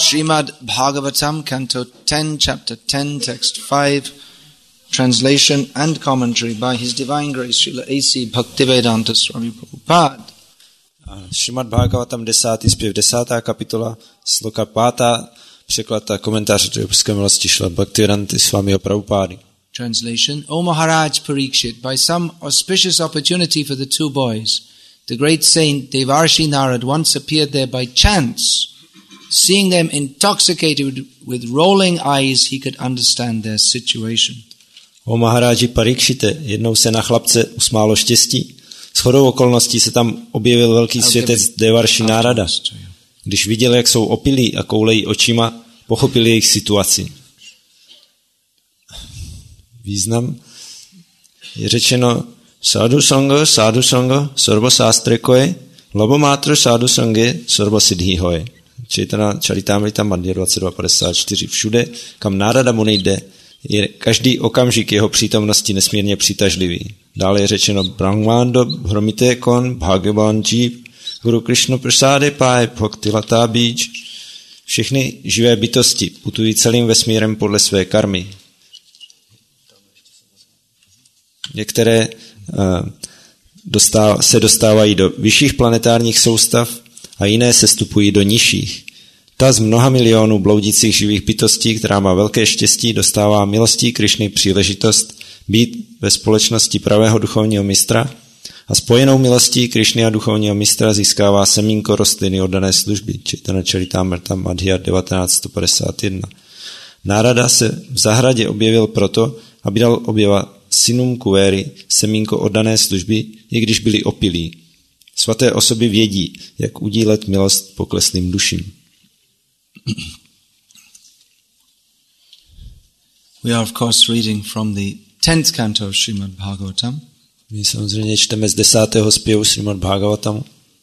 Srimad Bhagavatam, Canto 10, Chapter 10, Text 5, translation and commentary by His Divine Grace Srila A.C. Bhaktivedanta Swami Prabhupada. Srimad Bhagavatam 10. zpěv 10. kapitola, sloka 5. překlad a komentář Tripské milosti Srila Bhaktivedanta Swami Prabhupády. Translation. O Maharaj Parikshit, by some auspicious opportunity for the two boys, the great saint Devarshi Narad once appeared there by chance. Seeing them intoxicated with rolling eyes, he could understand their situation. O Maharáji Parikshite, jednou se na chlapce usmálo štěstí. Shodou okolností se tam objevil velký světec Devarshi Narada. Když viděl, jak jsou opilí a koulejí očima, pochopil jejich situaci. Význam je řečeno Sadhu Sangha, Sarva Sástrekoje, Labomátro Sadhu Sanghe, Sarva Siddhi Hoje. Četana Charitamrita Madhya 2254. Všude, kam Nárada Muni jde, je každý okamžik jeho přítomnosti nesmírně přitažlivý. Dále je řečeno Brahmando Hromite Kon Bhagavan Jeev Guru Krishna Prasade Pai Bhakti Lata Beach. Všechny živé bytosti putují celým vesmírem podle své karmy. Některé se dostávají do vyšších planetárních soustav a jiné se stupují do nižších. Ta z mnoha milionů bloudících živých bytostí, která má velké štěstí, dostává milostí Krišny příležitost být ve společnosti pravého duchovního mistra a spojenou milostí Krišny a duchovního mistra získává semínko rostliny oddané služby. Četana Charitamrita Madhya 1951. Nárada se v zahradě objevil proto, aby dal objeva synům Kuvéry semínko oddané služby, i když byli opilí. Svaté osoby vědí, jak udílet milost pokleslým duším. We are of course reading from the 10th canto of Srimad Bhagavatam. My samozřejmě čteme z 10. zpěvu Srimad Bhagavatamu.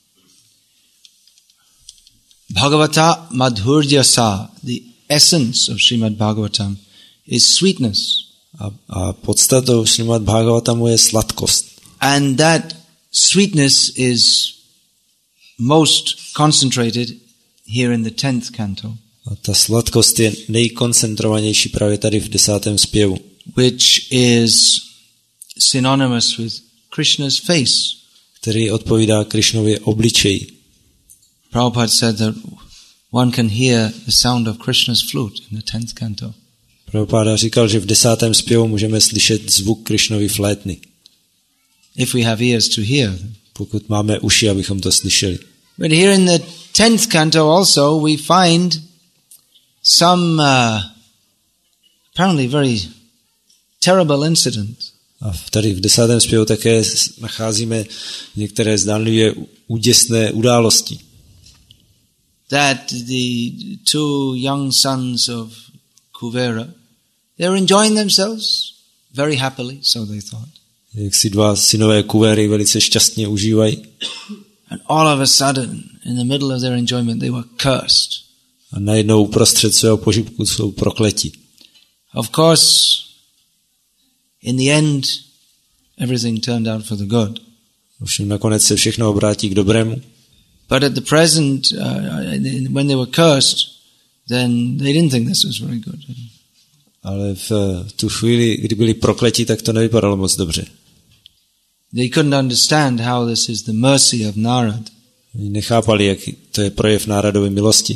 Bhagavata Madhuryasa, the essence of Srimad Bhagavatam, is sweetness. A podstatou Srimad Bhagavatamu je sladkost. And that sweetness is most concentrated here in the 10th canto. A ta sladkost je nejkoncentrovanější právě tady v 10. zpěvu. Which is synonymous with Krishna's face. Který odpovídá Krishnově obličeji. Prabhupada said that one can hear the sound of Krishna's flute in the 10th canto. Prabhupada říkal, že v 10. zpěvu můžeme slyšet zvuk Krishnovy flétny. If we have ears to hear. Pokud máme uši, abychom to slyšeli. But here in the 10th canto also we find some apparently very terrible incident. A tady v 10. zpěvu také nacházíme některé zdánlivě úděsné události. That the two young sons of Kuvera, they're enjoying themselves very happily, so they thought. Jak si dva synové Kuvery velice šťastně užívají. And all of a sudden, in the middle of their enjoyment, they were cursed. A najednou uprostřed svého požitku jsou prokleti. Of course, in the end, everything turned out for the good. Ovšem nakonec se všechno obrátí k dobrému. But at the present, when they were cursed, then they didn't think this was very good. Ale v tu chvíli, kdy byli prokleti, tak to nevypadalo moc dobře. They couldn't understand how this is the mercy of Narad. Nechápali, jak to je projev Náradovy milosti.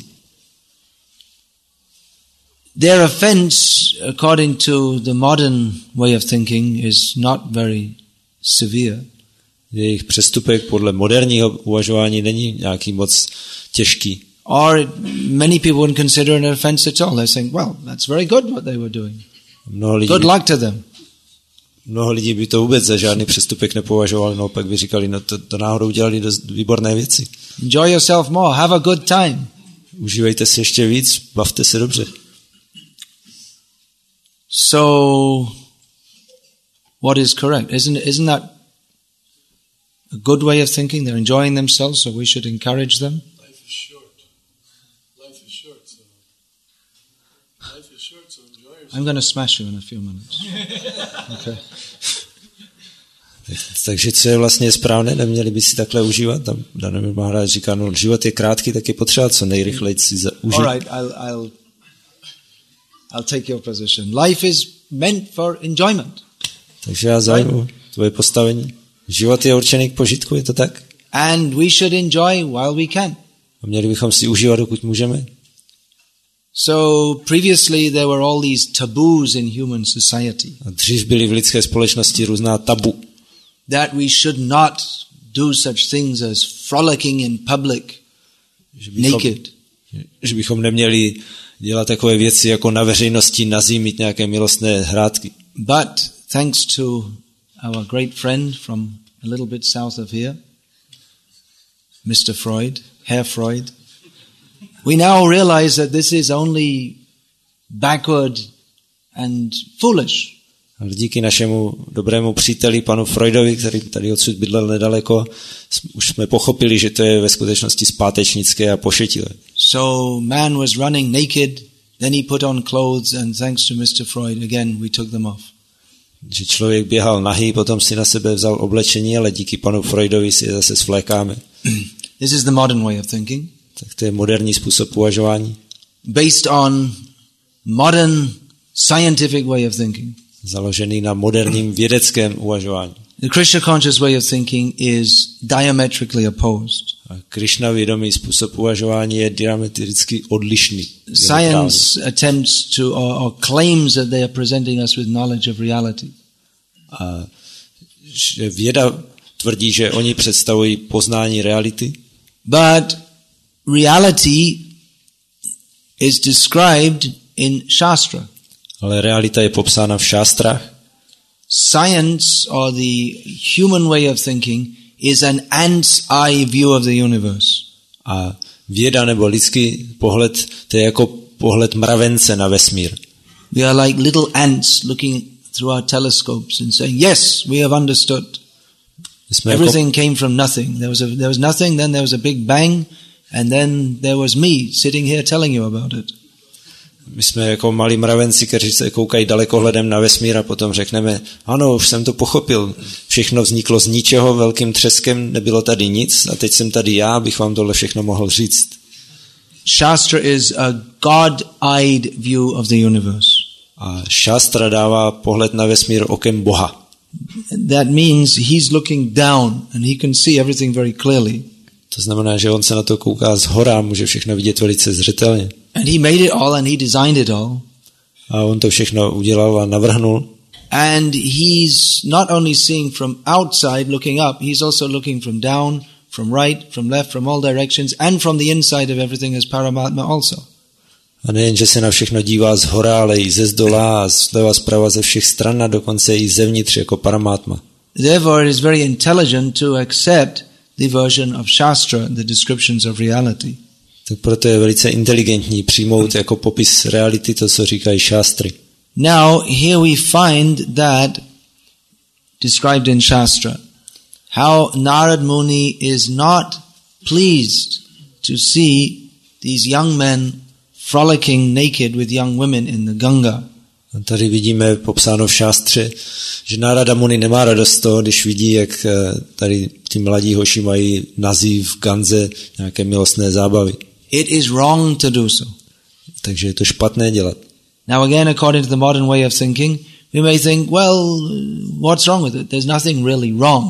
Their offense, according to the modern way of thinking, is not very severe. Jejich přestupek podle moderního uvažování není nějaký moc těžký. Or many people wouldn't consider an offense at all. They're saying, well, that's very good what they were doing. Good luck to them. Mnoho lidí by to vůbec za žádný přestupek nepovažovali, no pak by říkali, no to náhodou udělali dost výborné věci. Enjoy yourself more, have a good time. Užívejte si ještě víc, bavte se dobře. So, what is correct? Isn't that a good way of thinking? They're enjoying themselves, so we should encourage them. Life is short, so enjoy yourself. I'm going to smash you in a few minutes. Okay. Takže co je vlastně správné, neměli by si takhle užívat? Tam Danil Maharaj říká, no život je krátký, tak je potřeba co nejrychleji si užít. All right, I'll take your position. Life is meant for enjoyment. Takže já zajmu tvoje postavení. Život je určený k požitku, je to tak? And we should enjoy while we can. A měli bychom si užívat, dokud můžeme. So previously there were all these taboos in human society. A dřív byly v lidské společnosti různá tabu. That we should not do such things as frolicking in public, naked. Že bychom neměli dělat takové věci jako na veřejnosti nazí mít nějaké milostné hrátky. But thanks to our great friend from a little bit south of here, Mr. Freud, Herr Freud, we now realize that this is only backward and foolish. Ale díky našemu dobrému příteli, panu Freudovi, který tady odsud bydlel nedaleko, už jsme pochopili, že to je ve skutečnosti zpátečnické a pošetilé. So man was running naked, then he put on clothes, and thanks to Mr. Freud, again we took them off. Že člověk běhal nahý, potom si na sebe vzal oblečení, ale díky panu Freudovi si je zase svlékáme. This is the modern way of thinking. Tak to je moderní způsob uvažování. Based on modern scientific way of thinking. Založený na moderním vědeckém uvažování. The Krishna conscious way of thinking is diametrically opposed. A Krishna vědomý způsob uvažování je diametricky odlišný. Science attempts to or claims that they are presenting us with knowledge of reality. A věda tvrdí, že oni představují poznání reality. But reality is described in Shastra. Ale realita je popsána v šástrách. Science or the human way of thinking is an ant's eye view of the universe. A věda nebo lidský pohled, to je jako pohled mravence na vesmír. We are like little ants looking through our telescopes and saying, yes, we have understood. Everything came from nothing. There was nothing, then there was a big bang, and then there was me sitting here telling you about it. My jsme jako malí mravenci, kteří se koukají dalekohledem na vesmír a potom řekneme, ano, už jsem to pochopil. Všechno vzniklo z ničeho, velkým třeskem, nebylo tady nic a teď jsem tady já, abych vám tohle všechno mohl říct. Shastra is a God-eyed view of the universe. A šastra dává pohled na vesmír okem Boha. That means he's looking down and he can see everything very clearly. To znamená, že on se na to kouká zhora, může všechno vidět velice zřetelně. And he made it all and he designed it all. A on to všechno udělal a navrhnul. And he's not only seeing from outside looking up, he's also looking from down, from right, from left, from all directions, and from the inside of everything as Paramatma also. A nejen, že se na všechno dívá zhora, ale i ze zdola a zleva zprava ze všech stran a dokonce i zevnitř jako Paramatma. Therefore it is very intelligent to accept the version of Shastra, the descriptions of reality. Tak proto je velice inteligentní přijmout jako popis reality to, co říkají šástry. Now here we find that described in Shastra, how Narad Muni is not pleased to see these young men frolicking naked with young women in the Ganga. A tady vidíme popsáno v šástře, že Narada Muni nemá radost z toho, když vidí, jak tady ti mladí hoši mají nazí v Ganze nějaké milostné zábavy. It is wrong to do so. Takže je to špatné dělat. Now again, according to the modern way of thinking, we may think, well, what's wrong with it? There's nothing really wrong.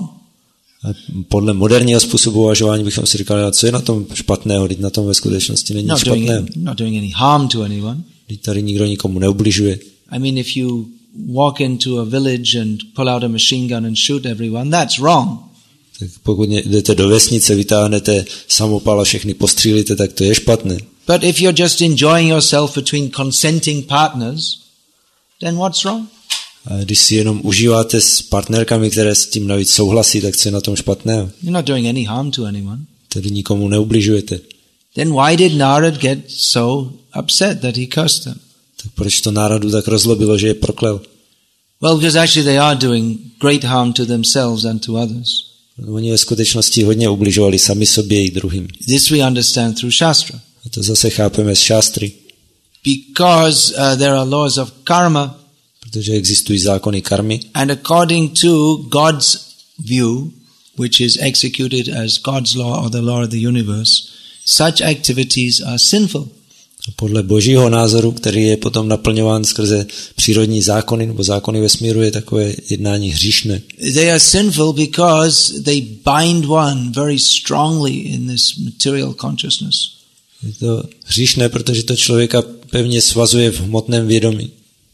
A podle moderního způsobu uvažování bychom si říkali, co je na tom špatného, teď na tom ve skutečnosti není nic špatného. Not doing any harm to anyone. Teď tady nikdo nikomu neubližuje. I mean, if you walk into a village and pull out a machine gun and shoot everyone, that's wrong. Tak pokud jdete do vesnice, vytáhnete samopal a všechny postřílíte, tak to je špatné. But if you're just enjoying yourself between consenting partners, then what's wrong? A když si jenom užíváte s partnerkami, které s tím navíc souhlasí, tak co je na tom špatného? You're not doing any harm to anyone. Tedy nikomu neubližujete. Then why did Narad get so upset that he cursed them? Tak proč to Náradu tak rozlobilo, že je proklel? Well, because actually they are doing great harm to themselves and to others. Oni ve skutečnosti hodně ubližovali sami sobě i druhým. This we understand through Shastra. A to zase chápeme z šástry. Because there are laws of karma. Protože existují zákony karmy. And according to God's view, which is executed as God's law or the law of the universe, such activities are sinful. Podle božího názoru, který je potom naplňován skrze přírodní zákony nebo zákony vesmíru, je takové jednání hříšné. They are sinful because they bind one very strongly in this material consciousness. Je to hříšné, protože to člověka pevně svazuje v hmotném vědomí.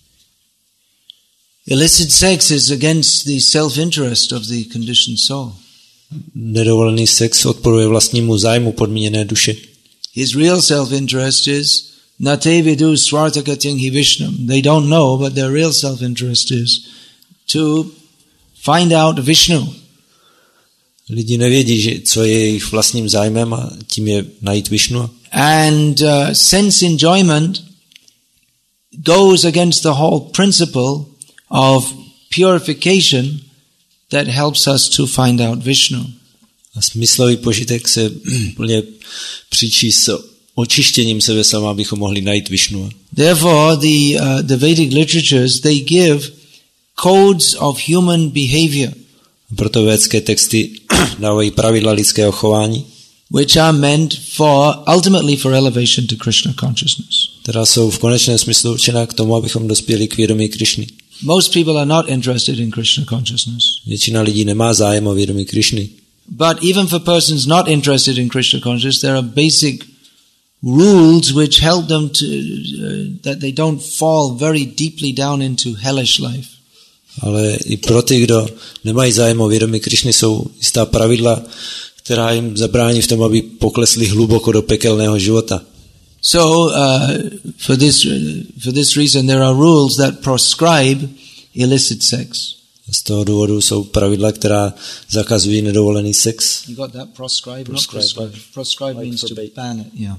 Illicit sex is against the self-interest of the conditioned soul. Nedovolený sex odporuje vlastnímu zájmu podmíněné duše. His real self-interest is nate vidu swartakatyang hi Vishnam. They don't know, but their real self-interest is to find out Vishnu. Lidi nevědí, co je jejich vlastním zájmem a tím je najít Višnu. And sense enjoyment goes against the whole principle of purification that helps us to find out Vishnu. A smyslový požitek se plně příčí s očištěním sebe sama, abychom mohli najít Višnu. Therefore, the Vedic literatures, they give codes of human behavior. Proto védské texty dávají pravidla lidského chování, which are meant ultimately for elevation to Krishna consciousness. Která jsou v konečném smyslu určená k tomu, abychom dospěli k vědomí Krišny. Most people are not interested in Krishna consciousness. Většina lidí nemá zájem o vědomí Krišny. But even for persons not interested in Krishna consciousness, there are basic rules which help them to that they don't fall very deeply down into hellish life. Ale i pro ty, kdo nemají zájem o vědomí Krišny, jsou jistá pravidla, která jim zabrání v tom, aby poklesli hluboko do pekelného života. So, for this reason, there are rules that prescribe illicit sex. Z toho důvodu jsou pravidla, která zakazují nedovolený sex. You got that? Proscribe? Proscribe means to ban it. Yeah.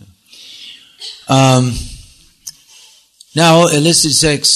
Now, illicit sex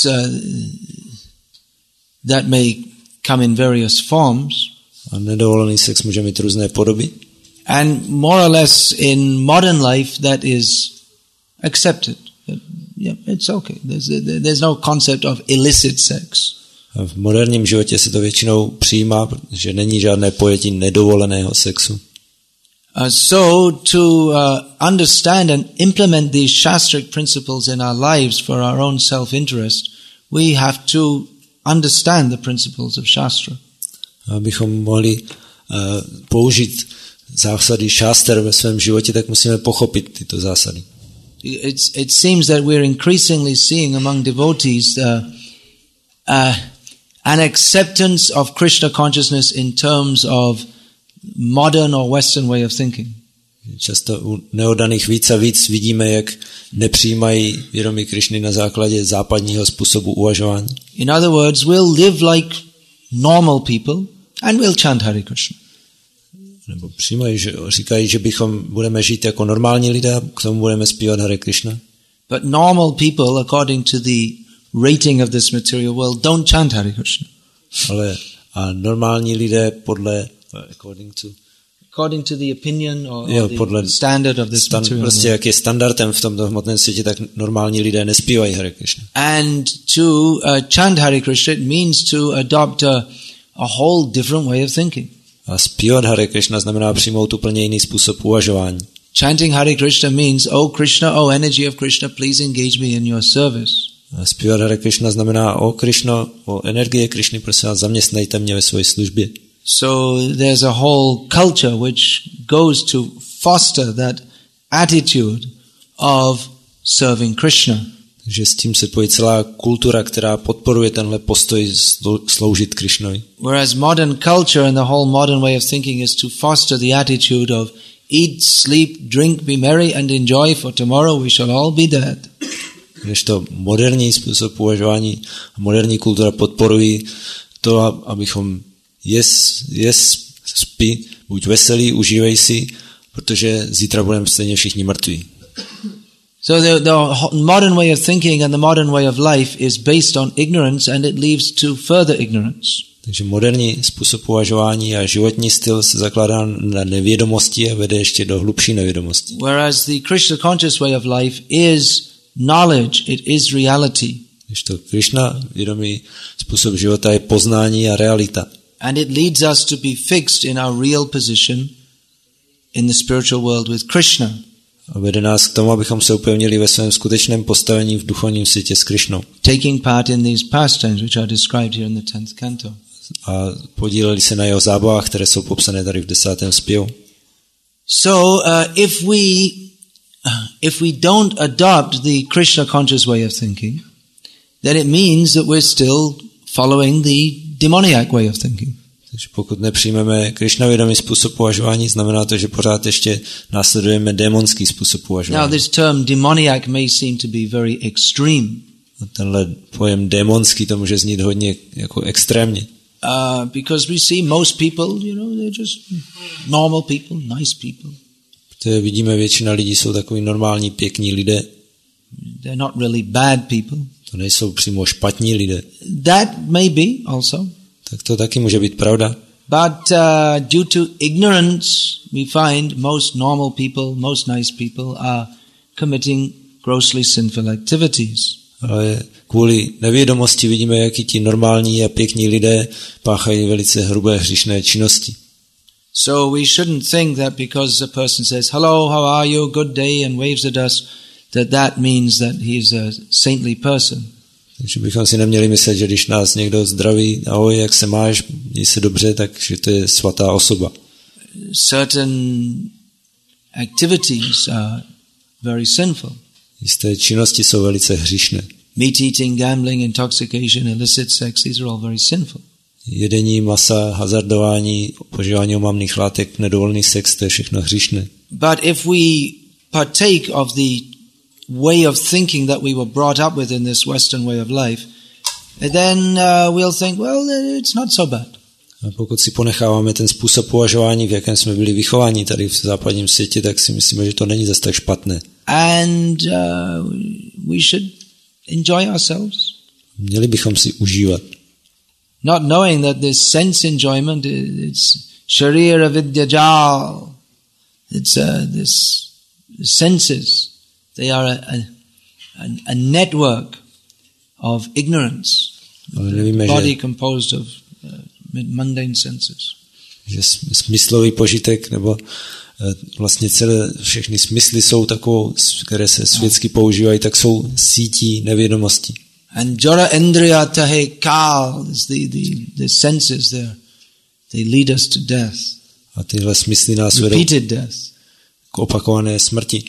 that may come in various forms. A nedovolený sex může mít různé podoby. And more or less in modern life that is accepted. Yeah, it's okay. There's no concept of illicit sex. A v moderním životě se to většinou přijímá, že není žádné pojetí nedovoleného sexu. So to understand and implement these shastric principles in our lives for our own self-interest, we have to understand the principles of Shastra. Abychom mohli použít zásady šáster ve svém životě, tak musíme pochopit tyto zásady. It seems that we're increasingly seeing among devotees an acceptance of Krishna consciousness in terms of modern or Western way of thinking. Často u neoddaných víc a víc vidíme, jak nepřijímají vědomí Krišny na základě západního způsobu uvažování. In other words, we'll live like normal people and we'll chant Hare Krishna. Nebo říkají, že budeme žít jako normální lidé a k tomu budeme zpívat Hare Krishna. But normal people, according to the rating of this material world, don't chant Hare Krishna. Ale a normální lidé podle according to the opinion or the standard of this material prostě world. jak je standardem v tomto hmotném světě, tak normální lidé nespívají Hare Krishna. And to chant Hare Krishna, it means to adopt a whole different way of thinking. A zpívat Hare Krishna znamená přijmout úplně jiný způsob uvažování. Chanting Hare Krishna means, oh Krishna, oh energy of Krishna, please engage me in your service. A zpívat Hare Krishna znamená, o Krishno, o energie Krishny, prosím vás, zaměstnejte mě ve své službě. So there's a whole culture which goes to foster that attitude of serving Krishna. Takže s tím se pojí celá kultura, která podporuje tenhle postoj sloužit Krishnovi. Whereas modern culture and the whole modern way of thinking is to foster the attitude of eat, sleep, drink, be merry and enjoy, for tomorrow we shall all be dead. Když to moderní způsob uvažování a moderní kultura podporují to, abychom spí, buď veselý, užívej si, protože zítra budeme stejně všichni mrtví. So the modern way of thinking and the modern way of life is based on ignorance and it leads to further ignorance. Takže moderní způsob uvažování a životní styl se zakládá na nevědomosti a vede ještě do hlubší nevědomosti. Whereas the Krishna conscious way of life is knowledge, it is reality. Když to Krishna vědomý způsob života je poznání a realita. And it leads us to be fixed in our real position in the spiritual world with Krishna. A vede nás k tomu, abychom se upevnili ve svém skutečném postavení v duchovním světě s Krišnou. Taking part in these pastimes which are described here in the 10th canto. A podíleli se na jeho zábavách, které jsou popsané tady v 10. zpěvu. So if we don't adopt the Krishna conscious way of thinking, then it means that we're still following the demoniac way of thinking. Takže pokud nepřijmeme Krišnavědomý způsob považování, znamená to, že pořád ještě následujeme démonský způsob považování. Now this term demoniac may seem to be very extreme. Tenhle pojem démonský to může znít hodně jako extrémně. Because we see most people, they're just normal people, nice people. Protože vidíme, většina lidí jsou takový normální, pěkní lidé. They're not really bad people. To nejsou přímo špatní lidé. That may be also. Tak to taky může být pravda. But due to ignorance, we find most normal people, most nice people are committing grossly sinful activities. Ale kvůli nevědomosti vidíme, jak i ti normální a pěkní lidé páchají velice hrubé hříšné činnosti. So we shouldn't think that because a person says, hello, how are you, good day, and waves at us, that means that he is a saintly person. Takže bychom si neměli myslet, že když nás někdo zdraví, ahoj, jak se máš, měj se dobře, takže to je svatá osoba. Certain activities are very sinful. Jisté činnosti jsou velice hříšné. Meat eating, gambling, intoxication, illicit sex, these are all very sinful. Jedení masa, hazardování, požívání omamných látek, nedovolený sex, to je všechno hříšné. But if we partake of the way of thinking that we were brought up with in this Western way of life, then we'll think, well, it's not so bad. A pokud si ponecháváme ten způsob považování, v jakém jsme byli vychováni tady v západním světě, tak si myslíme, že to není zas tak špatné. And we should enjoy ourselves. Měli bychom si užívat. Not knowing that this sense enjoyment, it's sharira vidyajal. It's this senses. They are a network of ignorance. Body composed of mundane senses. Že smyslový požitek nebo vlastně všechny smysly jsou takovou, které se světsky používají, tak jsou sítí nevědomosti. And jara indriya tahe kal is the senses there. They lead us to death. A tyhle smysly nás vedou k opakované smrti.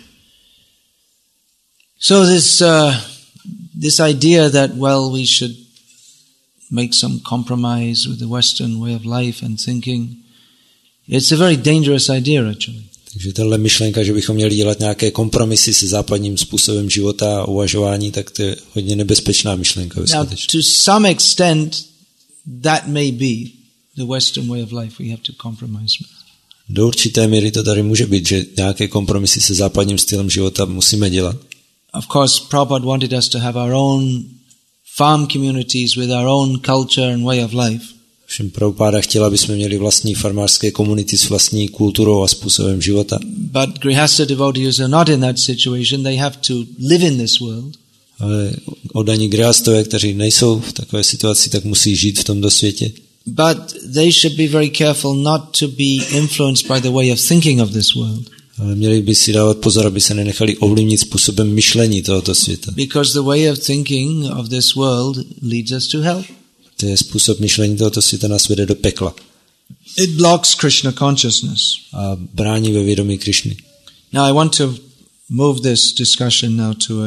So this idea that we should make some compromise with the Western way of life and thinking, it's a very dangerous idea actually. Takže tahle myšlenka, že bychom měli dělat nějaké kompromisy se západním způsobem života a uvažování, tak to je hodně nebezpečná myšlenka. Now, to some extent, that may be the Western way of life we have to compromise with. Do určité míry to tady může být, že nějaké kompromisy se západním stylem života musíme dělat. Of course, Prabhupada wanted us to have our own farm communities with our own culture and way of life. Všem Prabhupada chtěla, aby jsme měli vlastní farmářské komunity s vlastní kulturou a způsobem života. But Grihastha devotees are not in that situation. They have to live in this world. Ale oddaní grihastové, kteří nejsou v takové situaci, tak musí žít v tomto světě. But they should be very careful not to be influenced by the way of thinking of this world. Ale měli by si dávat pozor, aby se nenechali ovlivnit způsobem myšlení tohoto světa. Because the way of thinking of this world leads us to hell. To je způsob myšlení tohoto světa nás vede do pekla. It blocks Krishna consciousness. A brání ve vědomí Krišny. Now I want to move this discussion now to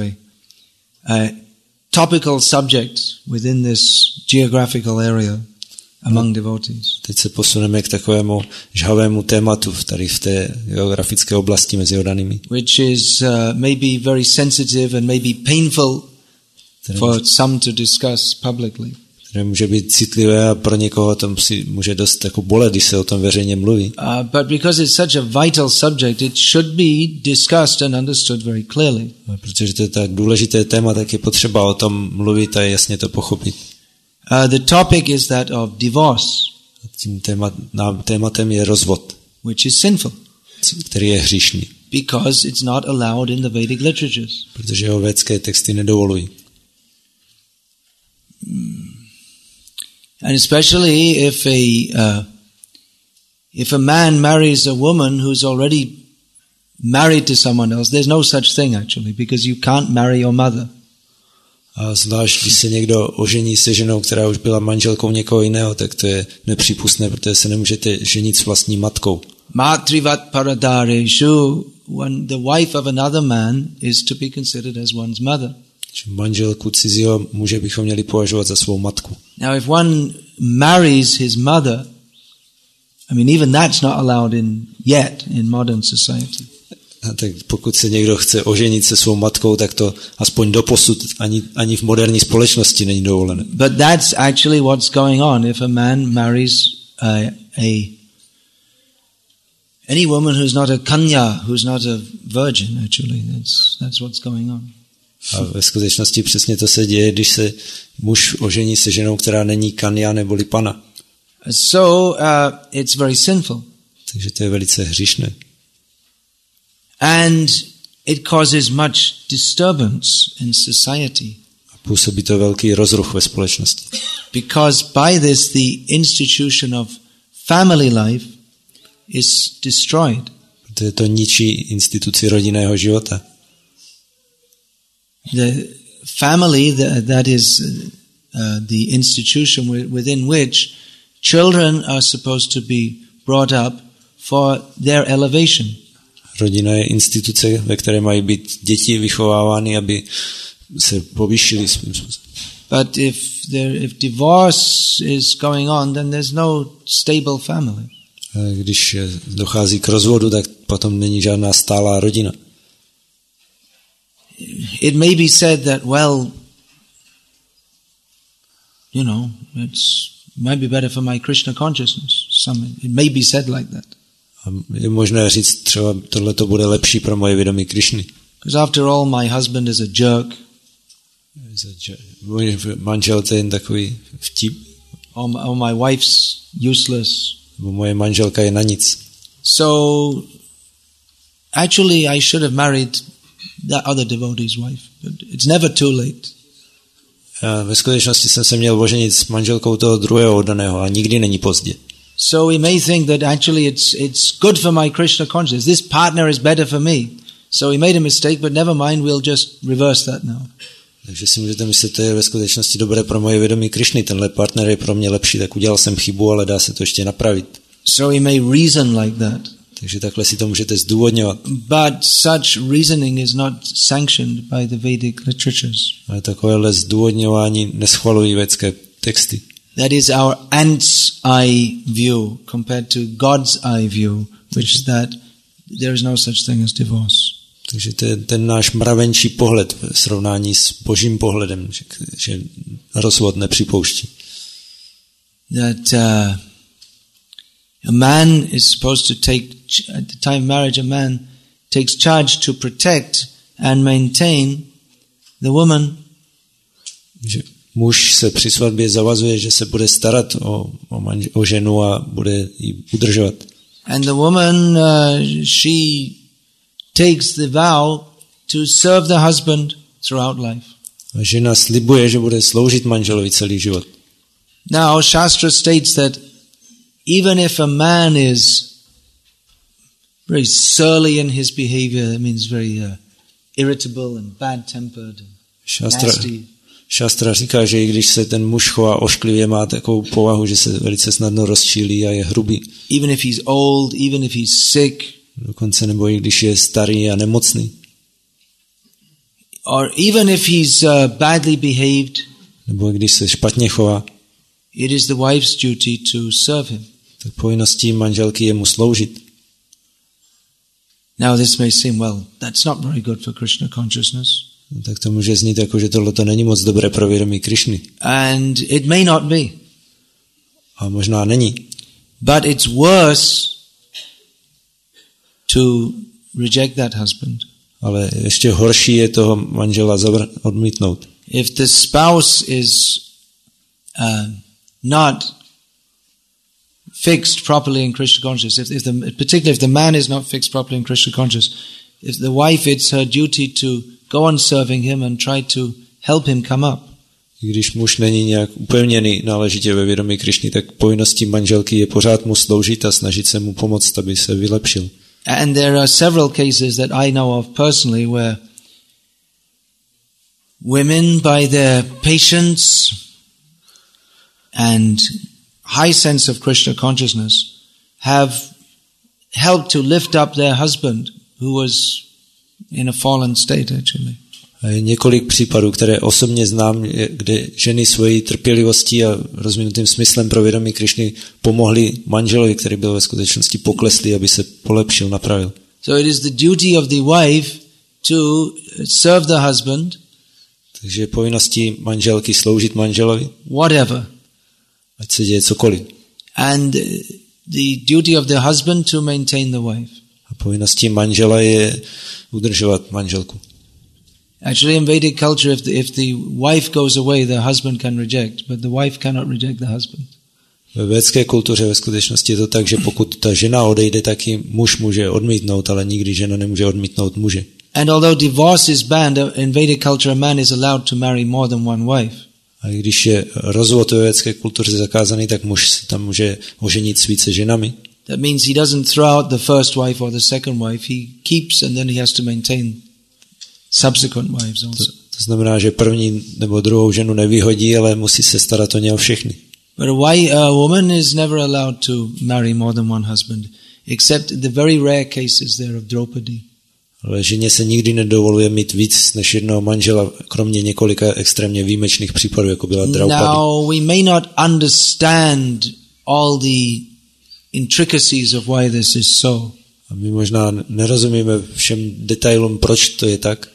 a topical subject within this geographical area among devotees. Teď se posuneme k takovému žhavému tématu tady v té geografické oblasti mezi oddanými. Which is maybe very sensitive and maybe painful for some to discuss publicly. Které může být citlivé a pro někoho to může dost jako bolet, když se o tom veřejně mluví. But because it's such a vital subject, it should be discussed and understood very clearly. Protože to je tak důležité téma, tak je potřeba o tom mluvit a jasně to pochopit. The topic is that of divorce. Tím tématem je rozvod, which is sinful, který je hříšný. Because it's not allowed in the Vedic literatures. Protože ho védské texty nedovolují. And especially if a man marries a woman who's already married to someone else, there's no such thing actually, because you can't marry your mother. A zvlášť, když se někdo ožení se ženou, která už byla manželkou někoho jiného, tak to je nepřípustné, protože se nemůžete ženit s vlastní matkou. Matrivat paradareshu, when the wife of another man is to be considered as one's mother. Manželku cizího muže bychom měli považovat za svou matku. Now if one marries his mother, I mean even that's not allowed yet in modern society. A tak pokud se někdo chce oženit se svou matkou, tak to aspoň doposud ani v moderní společnosti není dovolené. But that's actually what's going on if a man marries any woman who's not a kanya, who's not a virgin, actually. That's what's going on. A ve skutečnosti přesně to se děje, když se muž ožení se ženou, která není kanya neboli pana. So it's very sinful. Takže to je velice hříšné. And it causes much disturbance in society. A působí to velký rozruch ve společnosti. Because by this the institution of family life is destroyed. Protože to ničí instituci rodinného života. The family, that is the institution within which children are supposed to be brought up for their elevation. Rodina je instituce, ve které mají být děti vychovávány, aby se povýšili svým způsobem. But if divorce is going on, then there's no stable family. Když dochází k rozvodu, tak potom není žádná stálá rodina. It may be said that, well, you know, might be better for my Krishna consciousness. It may be said like that. A je možné říct, třeba tohle to bude lepší pro moje vědomí Krišny. Because after all, my husband is a jerk. Můj manžel to je jen takový vtip. Or my wife's useless. Moje manželka je na nic. So, actually I should have married that other devotee's wife. But it's never too late. A ve skutečnosti jsem se měl oženit s manželkou toho druhého oddaného a nikdy není pozdě. So we may think that actually it's good for my Krishna consciousness. This partner is better for me. So we made a mistake, but never mind, we'll just reverse that now. Takže si můžete myslet, to je ve skutečnosti dobré pro moje vědomí Krišny. Tenhle partner je pro mě lepší, tak udělal jsem chybu, ale dá se to ještě napravit. So we may reason like that. Takže takhle si to můžete zdůvodňovat. But such reasoning is not sanctioned by the Vedic literatures. Ale takovéhle zdůvodňování neschvalují védské texty. That is our ant's eye view compared to God's eye view, which is that there is no such thing as divorce. Takže to je ten náš mravenčí pohled v srovnání s božím pohledem, že rozvod nepřipouští. That a man is supposed to take, at the time of marriage, a man takes charge to protect and maintain the woman. Že muž se při svatbě zavazuje, že se bude starat o ženu a bude ji udržovat. And the woman, she takes the vow to serve the husband throughout life. A žena slibuje, že bude sloužit manželovi celý život. Now, Shastra states that even if a man is very surly in his behavior, that means very irritable and bad-tempered and nasty. Šastra říká, že i když se ten muž chová ošklivě, má takovou povahu, že se velice snadno rozčílí a je hrubý. Even if he's old, even if he's sick. Dokonce nebo i když je starý a nemocný. Or even if he's badly behaved. Nebo když se špatně chová. It is the wife's duty to serve him. Tak povinností manželky je mu sloužit. Now this may seem, well, that's not very good for Krishna consciousness. No, tak to může znít jako, že tohle není moc dobré pro vědomí Krišny. And it may not be. A možná není. But it's worse to reject that husband. Ale ještě horší je toho manžela odmítnout. If the spouse is not fixed properly in Krishna consciousness, particularly if the man is not fixed properly in Krishna consciousness, if the wife, it's her duty to go on serving him and try to help him come up. I když muž není nějak upevněný náležitě ve vědomí Krišny, tak povinností manželky je pořád mu sloužit a snažit se mu pomoct, aby se vylepšil. And there are several cases that I know of personally where women, by their patience and high sense of Krishna consciousness, have helped to lift up their husband, who was in a fallen state actually. A je několik případů, které osobně znám, kde ženy svojí trpělivostí a rozvinutým smyslem pro vědomí Krišny pomohly manželovi, který byl ve skutečnosti pokleslý, aby se polepšil, napravil. So it is the duty of the wife to serve the husband. Takže je povinností manželky sloužit manželovi. Whatever. Ať se děje cokoliv. And the duty of the husband to maintain the wife. A povinností manžela je udržovat manželku. Actually, in Vedic culture, if the wife goes away, the husband can reject, but the wife cannot reject the husband. Ve védské kultuře ve skutečnosti je to tak, že pokud ta žena odejde, tak ji muž může odmítnout, ale nikdy žena nemůže odmítnout muže. And although divorce is banned, in Vedic culture a man is allowed to marry more than one wife. A když je rozvod ve védské kultuře zakázaný, tak muž si tam může oženit s více ženami. That means he doesn't throw out the first wife or the second wife. He keeps and then he has to maintain subsequent wives also. To znamená, že první nebo druhou ženu nevyhodí, ale musí se starat o ně o všechny. But a woman is never allowed to marry more than one husband, except the very rare cases there of Draupadi. Ale ženě se nikdy nedovoluje mít víc než jednoho manžela, kromě několika extrémně výjimečných případů, jako byla Draupadi. Now we may not understand all the intricacies of why this is so. A my možná nerozumíme všem detailům, proč to je tak.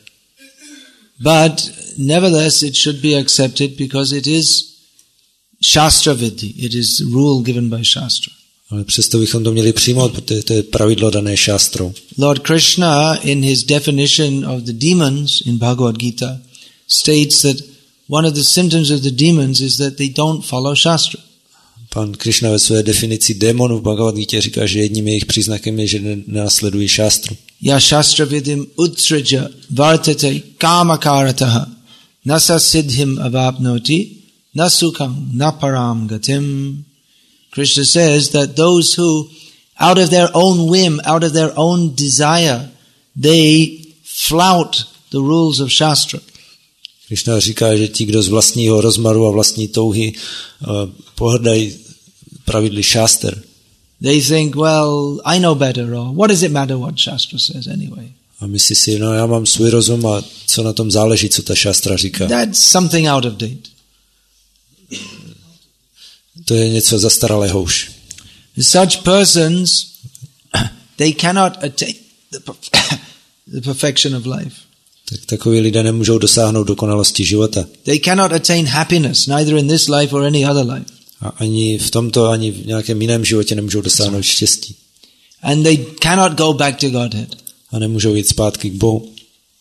But nevertheless it should be accepted because it is Shastra Vidhi. It is rule given by Shastra. Ale přesto bychom to měli přijmout, protože to je pravidlo dané šástrou. Lord Krishna, in his definition of the demons in Bhagavad Gita, states that one of the symptoms of the demons is that they don't follow Shastra. Pan Krishna ve své definici démonů v Bhagavad Gita říká, že jedním jejich příznakem je, že nenásledují šástru. Ya shastra vidim utsraja vartate kamakarataha nasa siddhim avapnoti nasukam naparam gatim. Krishna says that those who, out of their own whim, out of their own desire, they flout the rules of Shastra. Krishna říká, že ti, kdo z vlastního rozmaru a vlastní touhy pohrdají pravidly šáster. They think, well, I know better, or what does it matter what Shastra says anyway? A myslí si, no já mám svůj rozum a co na tom záleží, co ta šástra říká. That's something out of date. To je něco zastaralého už. Such persons, they cannot attain the perfection of life. Tak takoví lidé nemůžou dosáhnout dokonalosti života. They cannot attain happiness, neither in this life or any other life. A ani v tomto, ani v nějakém jiném životě nemůžou dosáhnout štěstí. And they cannot go back to Godhead. A nemůžou jít zpátky k Bohu.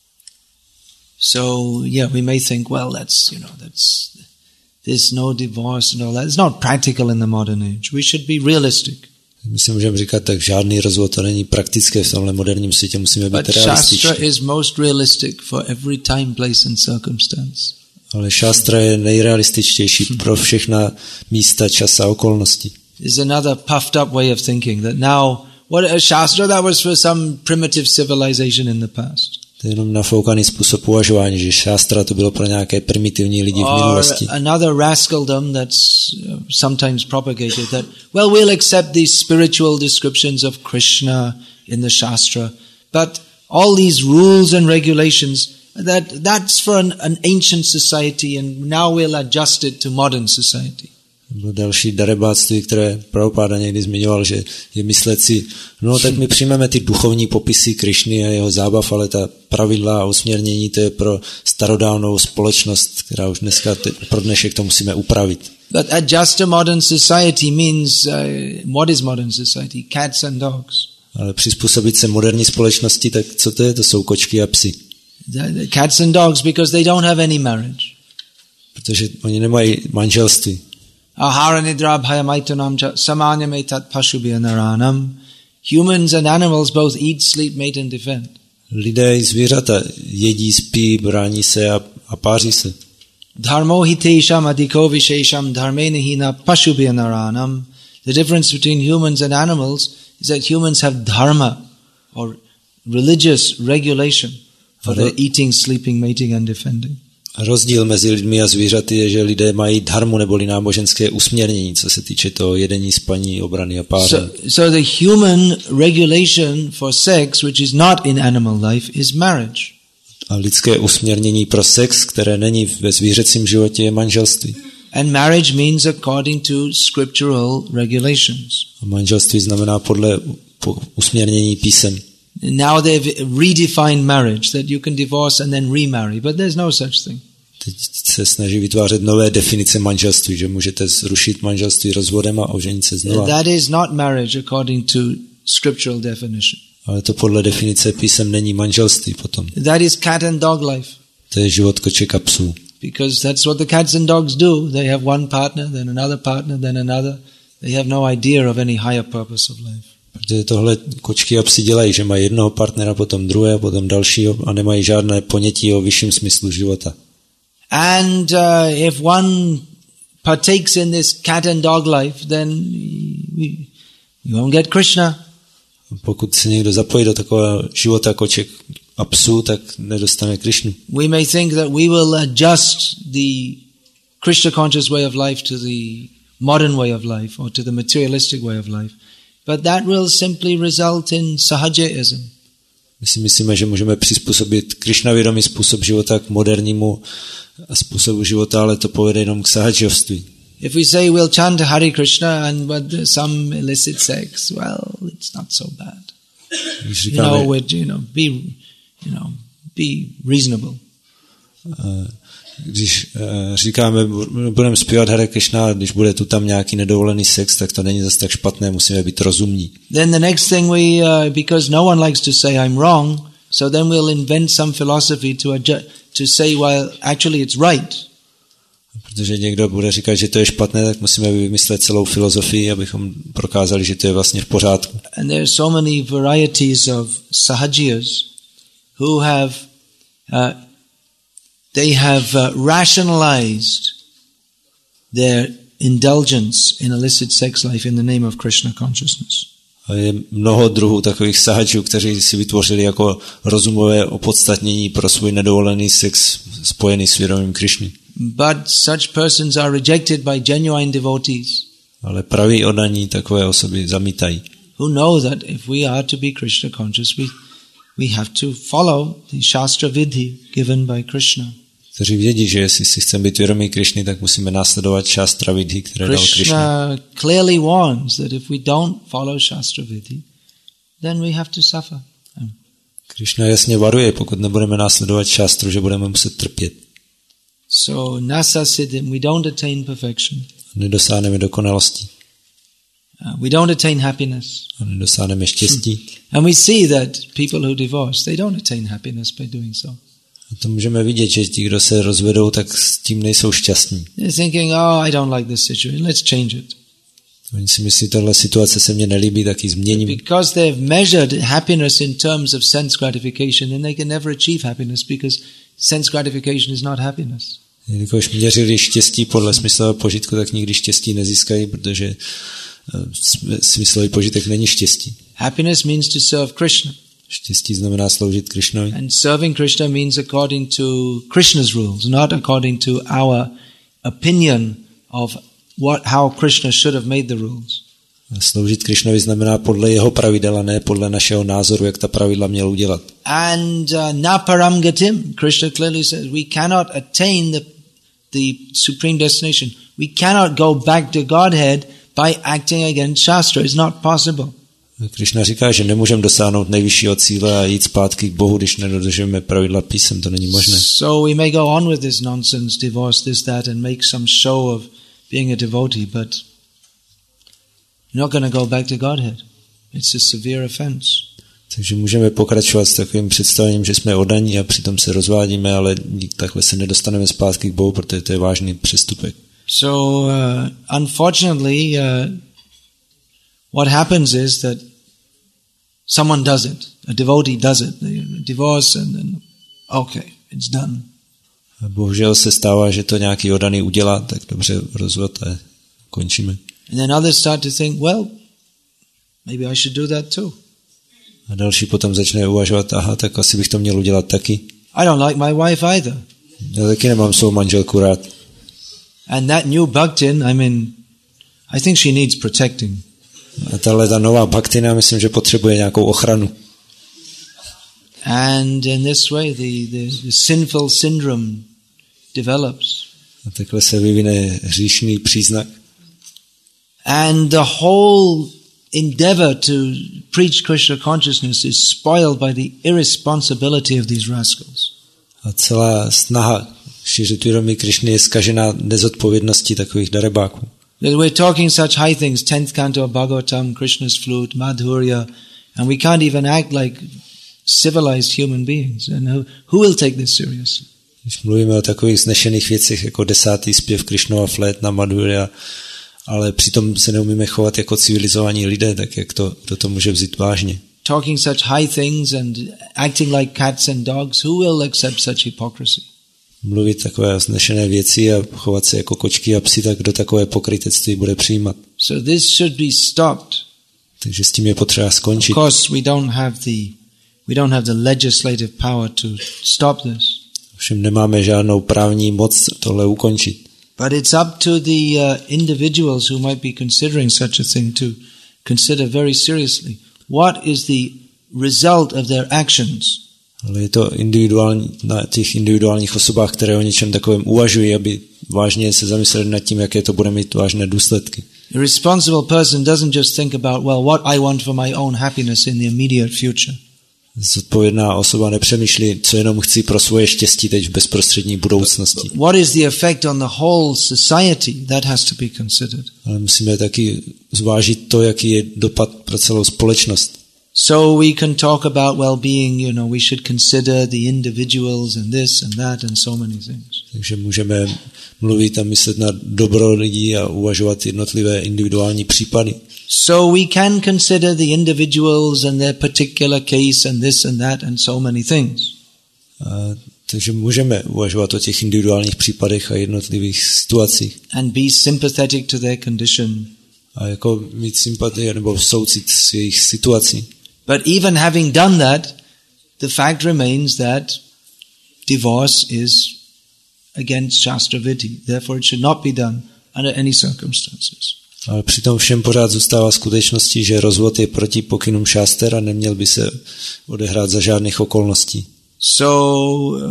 So, yeah, we may think, well, there's no divorce and all that. It's not practical in the modern age. We should be realistic. My si můžeme říkat, tak žádný rozvod, to není praktické v tomhle moderním světě, musíme být realističtí. But Shastra is most realistic for every time, place and circumstance. Ale šástra je nejrealističtější pro všechna místa, čas a okolnosti. There's another puffed up way of thinking that now, what a Shastra, that was for some primitive civilization in the past. To je jenom nafoukaný způsob uvažování, že šástra to bylo pro nějaké primitivní lidi v minulosti. Or another rascaldom that's sometimes propagated that, well, we'll accept these spiritual descriptions of Krishna in the Shastra, but all these rules and regulations, that's for an ancient society and now we'll adjust it to modern society. Bylo další darebáctví, které Prabhupáda někdy zmiňoval, že je myslet si, no tak my přijmeme ty duchovní popisy Krišny a jeho zábav, ale ta pravidla a usměrnění to je pro starodávnou společnost, která už dneska pro dnešek to musíme upravit. But adjust a modern society means, what is modern society? Cats and dogs. Ale přizpůsobit se moderní společnosti, tak co to je? To jsou kočky a psy. The cats and dogs because they don't have any marriage. Protože oni nemají manželství. Aharanidra bhayamaitanam samanyam etat pashubhya naranam. Humans and animals both eat, sleep, mate and defend. Lidé i zvířata jedí, spí, brání se a páří se. Dharmo hitesham adhiko vishesham dharmena hina pashubhya naranam. The difference between humans and animals is that humans have dharma, or religious regulation for their eating, sleeping, mating and defending. Rozdíl mezi lidmi a zvířaty je, že lidé mají dharmu neboli náboženské usměrnění, co se týče toho jedení, spaní, obrany a páření. So the human regulation for sex, which is not in animal life, is marriage. A lidské usměrnění pro sex, které není ve zvířecím životě, je manželství. And marriage means according to scriptural regulations. A manželství znamená podle usměrnění písem. Now they've redefined marriage, that you can divorce and then remarry, but there's no such thing. Teď se snaží vytvářet nové definice manželství, že můžete zrušit manželství rozvodem a oženit se znova. That is not marriage according to scriptural definition. Ale to podle definice písem není manželství potom. That is cat and dog life. To je život koček a psů. Because that's what the cats and dogs do. They have one partner, then another partner, then another. They have no idea of any higher purpose of life. Protože tohle kočky a psi dělají, že mají jednoho partnera, potom druhého, potom dalšího a nemají žádné ponětí o vyšším smyslu života. And if one partakes in this cat and dog life, then we won't get Krishna. Pokud se někdo zapojí do takového života koček a psů, tak nedostane Krishnu. We may think that we will adjust the Krishna conscious way of life to the modern way of life or to the materialistic way of life. But that will simply result in sahajaism. My si myslíme, že můžeme přizpůsobit Krishnavědomý způsob života k modernímu způsobu života, ale to povede jenom k sahajovství. If we say we'll chant Hare Krishna and but some illicit sex, well, it's not so bad. Be reasonable. Když říkáme, budeme zpívat Hare Krishna, když bude tu tam nějaký nedovolený sex, tak to není zase tak špatné, musíme být rozumní. Then the next thing because no one likes to say I'm wrong, so then we'll invent some philosophy to say, well, actually it's right. Protože někdo bude říkat, že to je špatné, tak musíme vymyslet celou filozofii, abychom prokázali, že to je vlastně v pořádku. And there are so many varieties of sahajiyas who have they have rationalized their indulgence in illicit sex life in the name of Krishna consciousness. A je mnoho druhů takových sahajů, kteří si vytvořili jako rozumové opodstatnění pro svůj nedovolený sex spojený s vědomím Krishny. But such persons are rejected by genuine devotees. Ale praví oddaní takové osoby zamítají. Who know that if we are to be Krishna conscious, we have to follow the Shastra Vidhi given by Krishna. Kteří vědí, že jestli si chceme být vědomí Krishny, tak musíme následovat Shastra Vidhi, které dal Krishna. Krishna clearly warns that if we don't follow Shastra Vidhi, then we have to suffer. Krishna jasně varuje, pokud nebudeme následovat Shastru, že budeme muset trpět. So nasa siddhim, we don't attain perfection. Nedosáhneme dokonalosti. We don't attain happiness. Nedosáhneme štěstí. And we see that people who divorce, they don't attain happiness by doing so. A to můžeme vidět, že ti, kdo se rozvedou, tak s tím nejsou šťastní. They're thinking, oh, I don't like this situation, let's change it. Oni si myslí, tohle situace se mně nelíbí, tak ji změním. Because they've measured happiness in terms of sense gratification, then they can never achieve happiness because sense gratification is not happiness. Jelikož měřili štěstí podle smyslového požitku, tak nikdy štěstí nezískají, protože smyslový požitek není štěstí. Happiness means to serve Krishna. Štěstí znamená sloužit Krishnovi. And serving Krishna means according to Krishna's rules, not according to our opinion of how Krishna should have made the rules. Sloužit Krishnovi znamená podle jeho pravidel a ne podle našeho názoru, jak ta pravidla měl udělat. And na param gatim, Krishna clearly says, we cannot attain the supreme destination. We cannot go back to Godhead by acting against Shastra. It's not possible. Krishna říká, že nemůžeme dosáhnout nejvyššího cíle a jít zpátky k Bohu, když nedodržujeme pravidla písem, to není možné. So we may go on with this nonsense, divorce, this, that, and make some show of being a devotee, but you're not going to go back to Godhead. It's a severe offense. Takže můžeme pokračovat s takovým představením, že jsme oddaní a přitom se rozvádíme, ale takhle se nedostaneme zpátky k Bohu, protože to je vážný přestupek. So unfortunately, what happens is that someone does it, a devotee does it, they divorce and then, okay, it's done. A bohužel se stává, že to nějaký oddaný udělá, tak dobře, rozvod a končíme. And then others start to think, well, maybe I should do that too. A další potom začne uvažovat, aha, tak asi bych to měl udělat taky. I don't like my wife either. Já taky nemám svou manželku rád. And that new Bhaktin, I think she needs protecting. A ta nová bhaktina, myslím, že potřebuje nějakou ochranu. And in this way the sinful syndrome develops. A takhle se vyvine hříšný příznak. And the whole endeavor to preach Krishna consciousness is spoiled by the irresponsibility of these rascals. A celá snaha šířit vědomí Krišny je zkažená nezodpovědností takových darebáků. We're talking such high things, 10th canto of Bhagavatam, Krishna's flute, Madhurya, and we can't even act like civilized human beings. And who will take this seriously? Když mluvíme o takových znešených věcech jako 10. zpěv Krišnova flétna, Madhurya, ale přitom se neumíme chovat jako civilizovaní lidé, tak jak kdo to může vzít vážně? Talking such high things and acting like cats and dogs, who will accept such hypocrisy? Mluvit takové vznešené věci a chovat se jako kočky a psi, tak kdo takové pokrytectví bude přijímat. So this should be stopped. Takže s tím je potřeba skončit. Of course, we don't have the legislative power to stop this. Všem nemáme žádnou právní moc tohle ukončit. But it's up to the individuals who might be considering such a thing to consider very seriously. What is the result of their actions? Ale je to na těch individuálních osobách, které o něčem takovém uvažují, aby vážně se zamysleli nad tím, jaké to bude mít vážné důsledky. A responsible person doesn't just think about, well, what I want for my own happiness in the immediate future. Zodpovědná osoba nepřemýšlí, co jenom chci pro svoje štěstí teď v bezprostřední budoucnosti. What is the effect on the whole society? That has to be considered. Ale musíme taky zvážit to, jaký je dopad pro celou společnost. So we can talk about well-being, we should consider the individuals and this and that and so many things. Takže můžeme mluvit a myslet na dobro lidí a uvažovat jednotlivé individuální případy. So we can consider the individuals and their particular case and this and that and so many things. Takže můžeme uvažovat o těch individuálních případech a jednotlivých situacích. And be sympathetic to their condition. A jako mít sympatii nebo soucit s jejich situací. But even having done that, the fact remains that divorce is against Shastra Vidhi. Therefore it should not be done under any circumstances. Ale přitom všem pořád zůstává skutečností, že rozvod je proti pokynům šáster a neměl by se odehrát za žádných okolností. So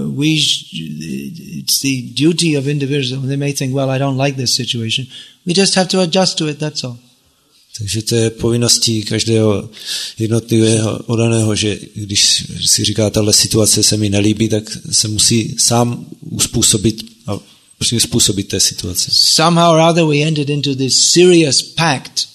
it's the duty of individuals. They may think, well, I don't like this situation. We just have to adjust to it, that's all. Takže to je povinností každého jednotlivého oddaného, že když si říká, tahle situace se mi nelíbí, tak se musí sám uspůsobit a přizpůsobit té situaci. Somehow or other we entered into this serious pact.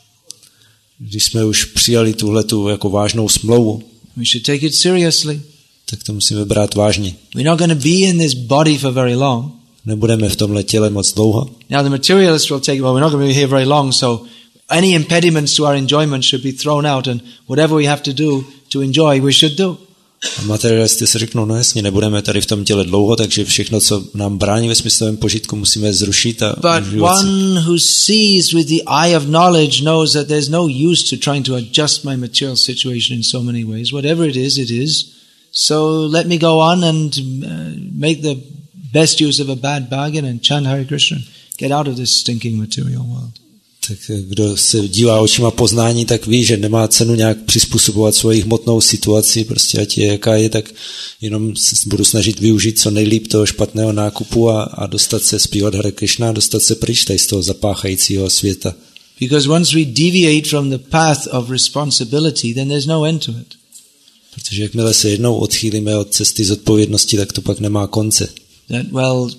Když jsme už přijali tuhletu jako vážnou smlouvu, we should take it seriously. Tak to musíme brát vážně. We're not going to be in this body for very long. Nebudeme v tomhle těle moc dlouho. Now the materialists will take, well, we're not going to be here very long, so any impediments to our enjoyment should be thrown out, and whatever we have to do to enjoy, we should do. A materialisty si řeknou, no jasně, nebudeme tady v tom těle dlouho, takže všechno, co nám brání ve smyslovém požitku, musíme zrušit. But one who sees with the eye of knowledge knows that there's no use to trying to adjust my material situation in so many ways. Whatever it is. So let me go on and make the best use of a bad bargain and chant Hare Krishna. Get out of this stinking material world. Tak kdo se dívá očima poznání, tak ví, že nemá cenu nějak přizpůsobovat svoji hmotnou situaci, prostě ať je jaká je, tak jenom budu snažit využít co nejlíp toho špatného nákupu a dostat se zpívat Hare Krishna, dostat se pryč tady z toho zapáchajícího světa. Because once we deviate from the path of responsibility, then there's no end to it. Protože jakmile se jednou odchýlíme od cesty zodpovědnosti, tak to pak nemá konce. That, well,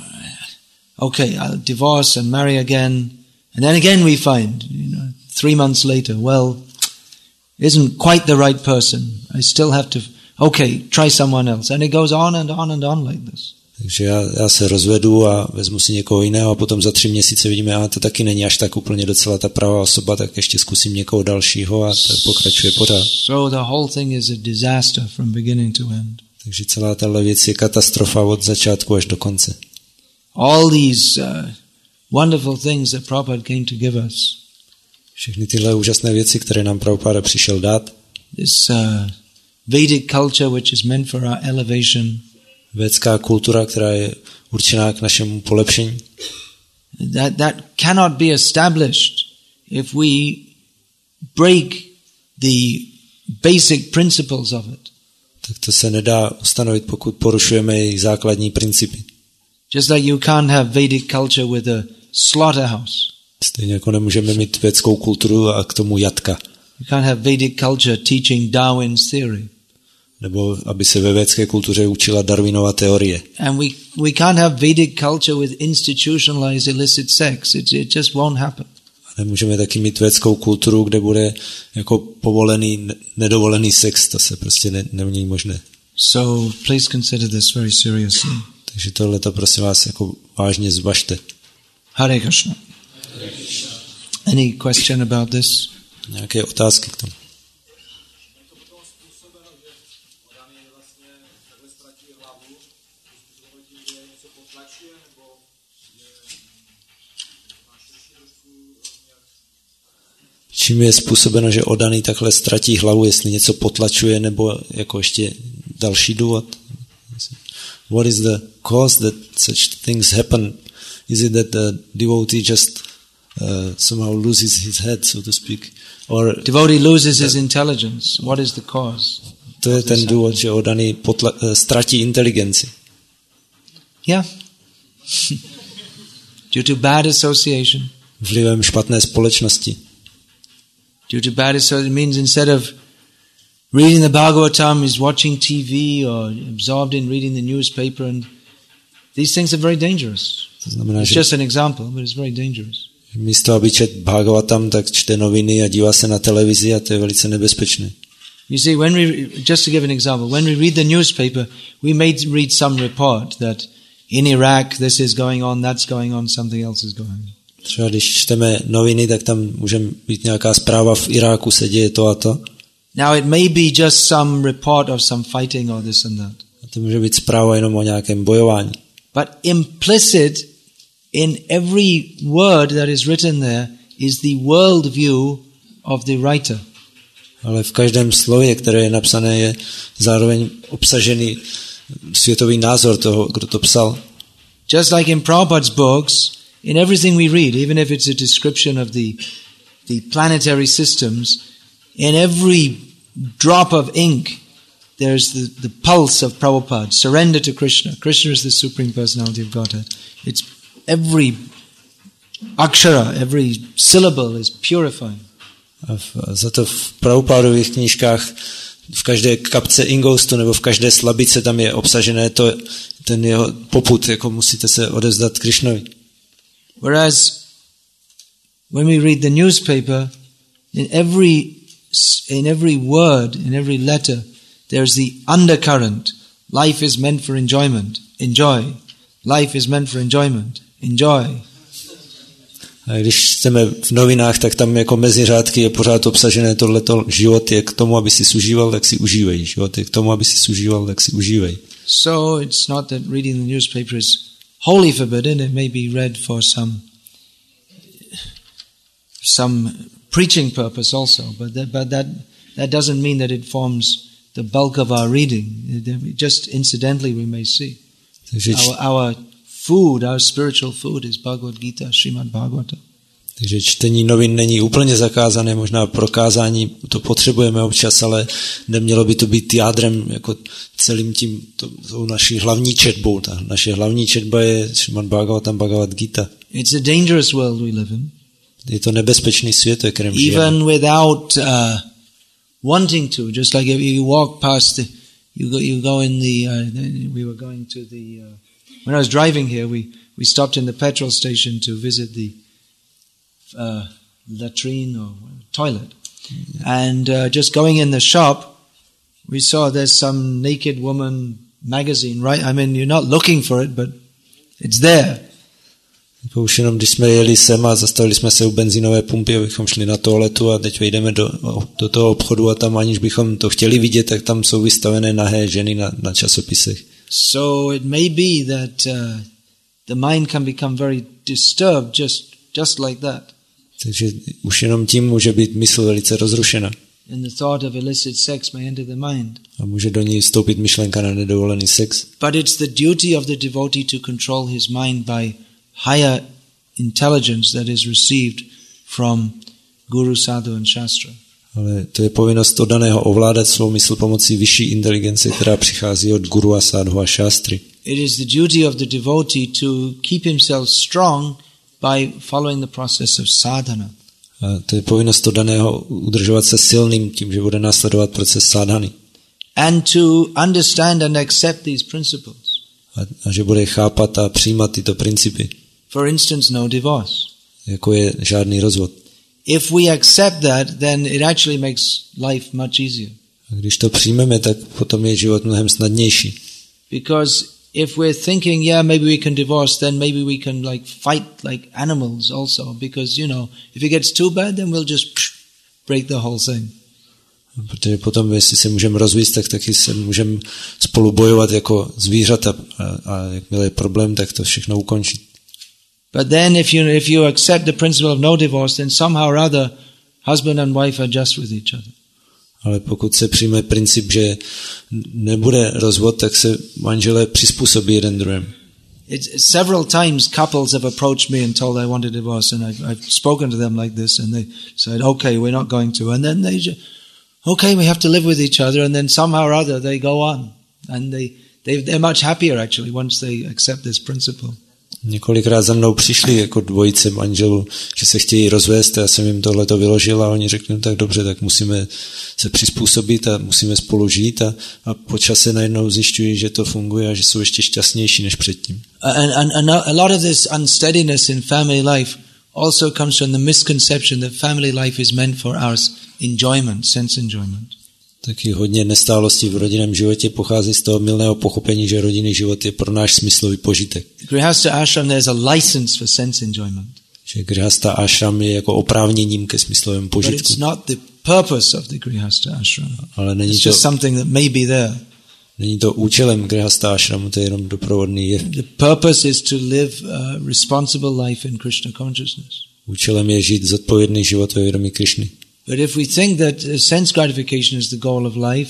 okay, I'll divorce and marry again. And then again we find, 3 months later, well, isn't quite the right person. I still have to, okay, try someone else. And it goes on and on and on like this. Takže já se rozvedu a vezmu si někoho jiného a potom za 3 měsíce vidíme, a to taky není až tak úplně docela ta pravá osoba, tak ještě zkusím někoho dalšího a tak pokračuje pořád. So the whole thing is a disaster from beginning to end. Takže celá tahle věc je katastrofa od začátku až do konce. All these wonderful things that Prabhupada came to give us. Všechny tyhle úžasné věci, které nám Prabhupada přišel dát. This Vedic culture which is meant for our elevation. Védská kultura, která je určená k našemu polepšení. That cannot be established if we break the basic principles of it. Tak to se nedá ustanovit, pokud porušujeme jejich základní principy. Just like you can't have Vedic culture with a slaughterhouse. Stejně jako nemůžeme mít védskou kulturu a k tomu jatka. You can't have Vedic culture teaching Darwin's theory. Nebo aby se ve védské kultuře učila Darwinova teorie. And we can't have Vedic culture with institutionalized illicit sex. It just won't happen. A nemůžeme taky mít védskou kulturu, kde bude jako povolený, nedovolený sex. To se prostě není možné. So please consider this very seriously. Takže tohleto prosím vás jako vážně zvažte. Hare Krishna. Any question about this? Nějaké otázky k tomu? Čím je způsobeno, že oddaný takhle ztratí hlavu, jestli něco potlačuje, nebo jako ještě další důvod? What is the cause that such things happen? Is it that the devotee just somehow loses his head, so to speak? Or devotee loses his intelligence. What is the cause? To je ten důvod, že oddaný ztratí inteligenci. Yeah. Due to bad association. Vlivem špatné společnosti. Due to bad association means instead of reading the Bhagavatam, he's watching TV or absorbed in reading the newspaper, and these things are very dangerous. To znamená, it's just an example, but it's very dangerous. Místo, aby čet Bhagavatam, tak čte noviny a dívá se na televizi a to je velice nebezpečné. You see, just to give an example, when we read the newspaper, we may read some report that in Iraq this is going on, that's going on, something else is going on. Třeba když čteme noviny, tak tam může být nějaká zpráva, v Iráku se děje to a to. Now it may be just some report of some fighting or this and that. A to může být zpráva jenom o nějakém bojování. But implicit in every word that is written there is the world view of the writer. Ale v každém slově, které je napsané, je zároveň obsažený světový názor toho, kdo to psal. Just like in Prabhupada's books, in everything we read, even if it's a description of the planetary systems, in every drop of ink, there's the pulse of Prabhupada. Surrender to Krishna. Krishna is the Supreme Personality of Godhead. It's every akshara, every syllable is purifying. A za to v Prabhupádových knížkách v každé kapce ingoustu nebo v každé slabice tam je obsažené ten jeho popud, jako musíte se odevzdat Krishnovi. Whereas when we read the newspaper, in every word, in every letter, there's the undercurrent. Life is meant for enjoyment. Enjoy. Life is meant for enjoyment. Enjoy. A když chceme v novinách, tak tam jako mezi řádky je pořád obsažené tohleto. Život je k tomu, aby si užíval, tak si užívej. Život je k tomu, aby si užíval, tak si užívej. So it's not that reading the newspaper is wholly forbidden. It may be read for some preaching purpose also, but that doesn't mean that it forms the bulk of our reading. Just incidentally we may see. Our food, our spiritual food is Bhagavad Gita, Srimad Bhagavatam. Takže čtení novin není úplně zakázané, možná pro kázání to potřebujeme občas, ale nemělo by to být jádrem jako celým tím naší hlavní četbou. Ta naše hlavní četba je Srimad Bhagavatam, Bhagavad Gita. It's a dangerous world we live in. Je to nebezpečný svět, ve kterém žijeme. Even without wanting to, just like if you walk past you go in we were going to when I was driving here, we stopped in the petrol station to visit the latrine or toilet. And just going in the shop, we saw there's some naked woman magazine, right? I mean, you're not looking for it, but it's there. Jako už jenom když jsme jeli sem a zastavili jsme se u benzínové pumpy, abychom šli na toaletu a teď vejdeme do toho obchodu a tam aniž bychom to chtěli vidět, tak tam jsou vystavené nahé ženy na časopisech. So it may be that the mind can become very disturbed just like that. Takže už jenom tím může být mysl velice rozrušena. And the thought of illicit sex may enter the mind. A může do ní vstoupit myšlenka na nedovolený sex. But it's the duty of the devotee to control his mind by higher intelligence that is received from Guru, Sadhu and Shastra. Ale to je povinnost oddaného ovládat svou mysl pomocí vyšší inteligence, která přichází od Guru a Sadhu a Shastry. It is the duty of the devotee to keep himself strong by following the process of sadhana. A to je povinnost oddaného udržovat se silným tím, že bude následovat proces sadhany. And to understand and accept these principles. A že bude chápat a přijímat tyto principy. For instance, no divorce. Jako je žádný rozvod. If we accept that, then it actually makes life much easier. A když to přijmeme, tak potom je život mnohem snadnější. Because if we're thinking, yeah, maybe we can divorce, then maybe we can like fight like animals also. Because, you know, if it gets too bad, then we'll just break the whole thing. Protože potom, jestli se můžeme rozvíjet, tak taky se můžeme spolu bojovat jako zvířata a jakmile je problém, tak to všechno ukončit. But then if you accept the principle of no divorce, then somehow or other husband and wife are just with each other. Ale pokud se přijme princip, že nebude rozvod, tak se manželé přizpůsobí jeden druhému. Several times couples have approached me and told I want a divorce, and I've spoken to them like this, and they said, okay, we're not going to. And then they just, okay, we have to live with each other, and then somehow or other they go on. And they're much happier actually once they accept this principle. Několikrát za mnou přišli jako dvojice manželů, že se chtějí rozvést a já jsem jim tohleto vyložil a oni řekli, tak dobře, tak musíme se přizpůsobit a musíme spolu žít a po čase najednou zjišťují, že to funguje a že jsou ještě šťastnější než předtím. And a lot of this unsteadiness in family life also comes from the misconception that family life is meant for our enjoyment, sense enjoyment. Taky hodně nestálosti v rodinném životě pochází z toho mylného pochopení, že rodinný život je pro náš smyslový požitek. Grihastha ashram, there's a license for sense enjoyment. Že Grihastha ashram je jako oprávněním ke smyslovému požitku. But it's not the purpose of the Grihastha ashram. Ale není it's to just something that may be there. Není to účelem Grihastha ashramu, to je jenom doprovodný jev. The purpose is to live a responsible life in Krishna consciousness. Účelem je žít zodpovědný život ve vědomí Krišny. But if we think that sense gratification is the goal of life,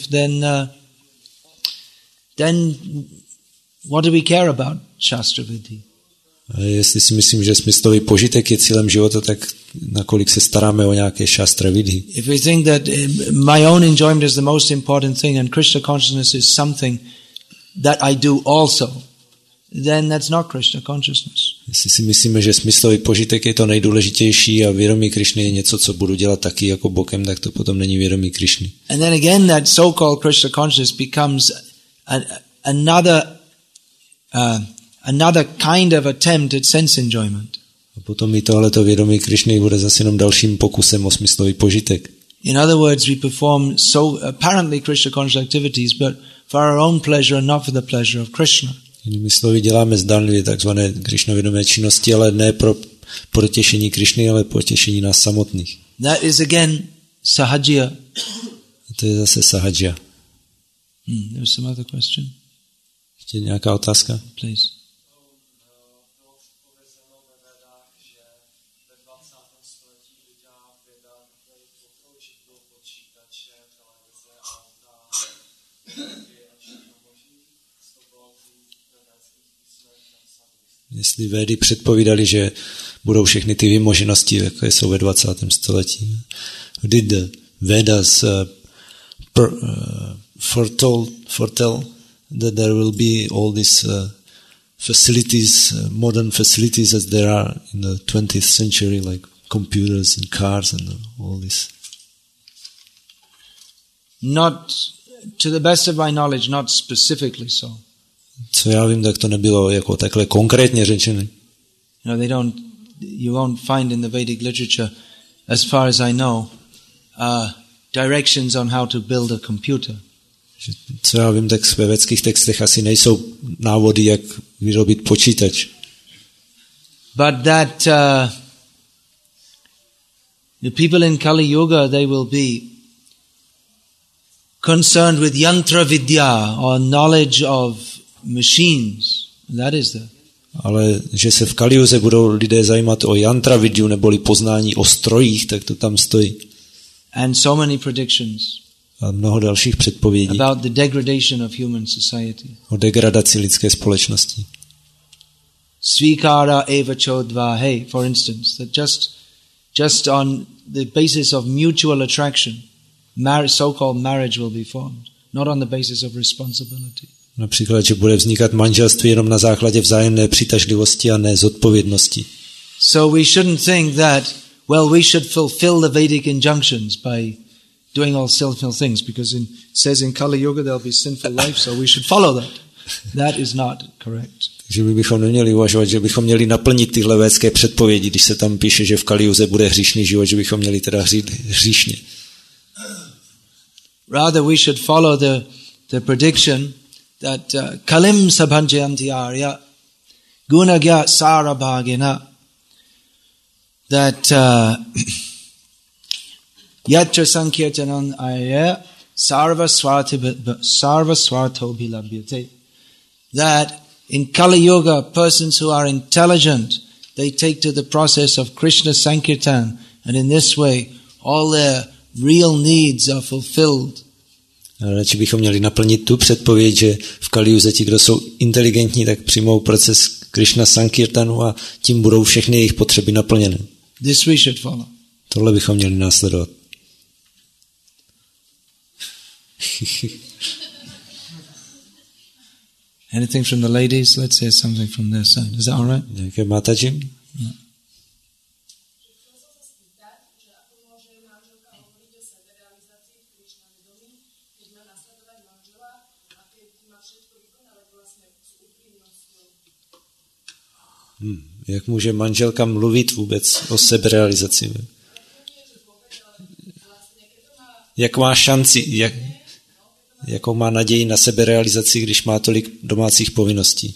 then what do we care about Shastra Vidhi? A jestli si myslím, že smyslový požitek je cílem života, tak nakolik se staráme o nějaké Shastra Vidhi? If we think that my own enjoyment is the most important thing and Krishna consciousness is something that I do also, then that's not Krishna consciousness. Jestli si myslíme, že smyslový požitek je to nejdůležitější a vědomí Krišny je něco, co budu dělat taky jako bokem, tak to potom není vědomí Krišny. And then again that so-called Krishna consciousness becomes another kind of attempt at sense enjoyment. A potom i tohleto vědomí Krišny bude zase jenom dalším pokusem o smyslový požitek. In other words, we perform so apparently Krishna conscious activities, but for our own pleasure and not for the pleasure of Krishna. Jinými slovy, děláme zdánlivě takzvané Krišnovědomé činnosti, ale ne pro potěšení Krišny, ale potěšení nás samotných. That is again sahajya. A to je zase sahajya. There's some other question. Ještě nějaká otázka? Please. Jestli Védy předpovídali, že budou všechny ty vymoženosti, jaké jsou ve 20. století. Did the Vedas foretell that there will be all these facilities, modern facilities as there are in the 20th century, like computers and cars and all this? Not, to the best of my knowledge, not specifically so. Co já vím, tak to nebylo jako takhle konkrétně řečené. You won't find in the Vedic literature, as far as I know, directions on how to build a computer. Co já vím, tak ve védských textech asi nejsou návody, jak vyrobit počítač. But that the people in Kali Yuga, they will be concerned with yantra vidya or knowledge of machines. That is the. Ale že se v Kaliuze budou lidé zajímat o yantra vidyu neboli poznání o strojích, tak to tam stojí. And so many predictions. A mnoho dalších předpovědí. About the degradation of human society. O degradaci lidské společnosti. Svikara eva chodvahe, for instance, that just on the basis of mutual attraction, so-called marriage will be formed, not on the basis of responsibility. Například, že bude vznikat manželství jenom na základě vzájemné přitažlivosti a ne zodpovědnosti. So we shouldn't think that, well, we should fulfill the Vedic injunctions by doing all sinful things, because it says in Kali Yuga there'll be sinful life, so we should follow that. That is not correct. Takže bychom neměli uvažovat, že bychom měli naplnit tyhle védské předpovědi, když se tam píše, že v Kaliuze bude hříšný život, že bychom měli teda hříšně. Rather we should follow the prediction that kalim sabhanjayanti arya gunagya sarabhagina, that yatra sankirtanan arya sarva swartho bhilabhyate, that in Kali Yuga persons who are intelligent, they take to the process of Krishna Sankirtan, and in this way all their real needs are fulfilled. Radši bychom měli naplnit tu předpověď, že v Kaliuze ti, kdo jsou inteligentní, tak přijmou proces Krishna Sankirtanu a tím budou všechny jejich potřeby naplněny. This we should follow. Tohle bychom měli následovat. Anything from the ladies? Let's hear something from their side. Is that all right? Nějaké Mataji? No. Jak může manželka mluvit vůbec o seberealizaci? Jak má šanci, jakou má naději na seberealizaci, když má tolik domácích povinností?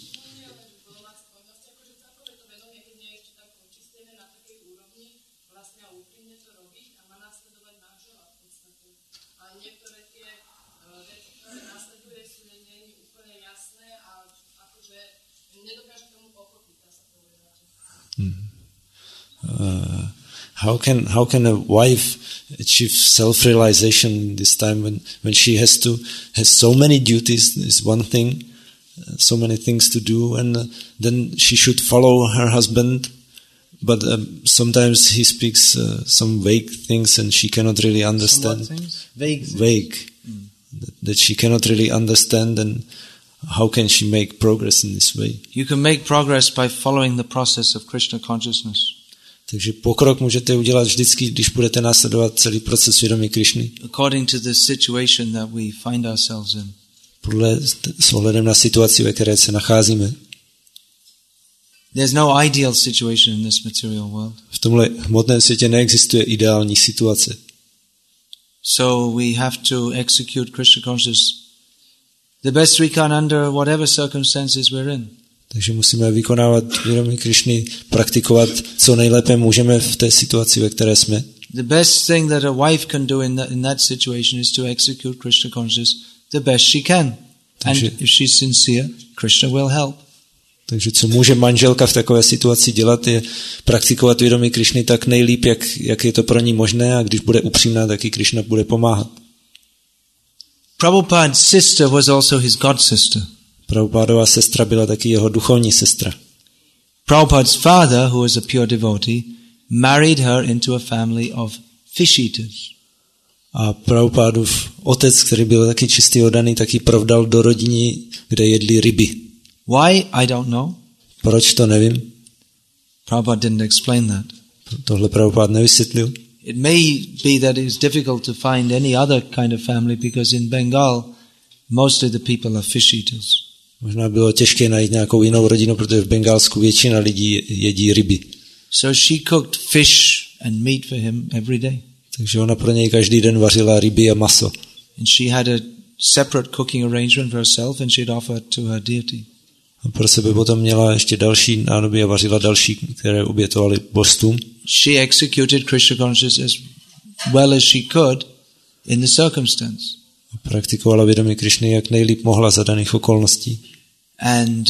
How can a wife achieve self-realization this time when she has so many duties is one thing, so many things to do, and then she should follow her husband, but sometimes he speaks some vague things and she cannot really understand. Vague. That she cannot really understand, and how can she make progress in this way? You can make progress by following the process of Krishna consciousness. Takže pokrok můžete udělat vždycky, když budete následovat celý proces vědomí Krišny. According to the situation that we find ourselves in. S ohledem na situaci, ve které se nacházíme. There's no ideal situation in this material world. V tomhle hmotném světě neexistuje ideální situace. So we have to execute Krishna consciousness the best we can under whatever circumstances we're in. Takže musíme vykonávat vědomí Krišny, praktikovat co nejlépe můžeme v té situaci, ve které jsme. The best thing that a wife can do in that situation is to execute Krishna consciousness the best she can. Takže, and if she's sincere, Krishna will help. Takže co může manželka v takové situaci dělat, je praktikovat vědomí Krišny tak nejlíp, jak je to pro ní možné, a když bude upřímná, tak i Krishna bude pomáhat. Prabhupada's sister was also his god sister. Prabhupádova sestra byla taky jeho duchovní sestra. Prabhupada's father, who was a pure devotee, married her into a family of fish eaters. A Prabhupádův otec, který byl taky čistý oddaný, taky provdal do rodiny, kde jedli ryby. Why? I don't know. Proč, to nevím. Prabhupada didn't explain that. Tohle Prabhupád nevysvětlil. It may be that it is difficult to find any other kind of family because in Bengal mostly the people are fish eaters. Možná bylo těžké najít nějakou jinou rodinu, protože v Bengálsku většina lidí jedí ryby. So she cooked fish and meat for him every day. Takže ona pro něj každý den vařila ryby a maso. And she had a separate cooking arrangement for herself and she'd offer it to her deity. A pro sebe potom měla ještě další nádoby a vařila další, které obětovaly božstvům. She executed Krishna consciousness as well as she could in the circumstance. Praktikovala vědomí Krišny, jak nejlíp mohla za daných okolností. And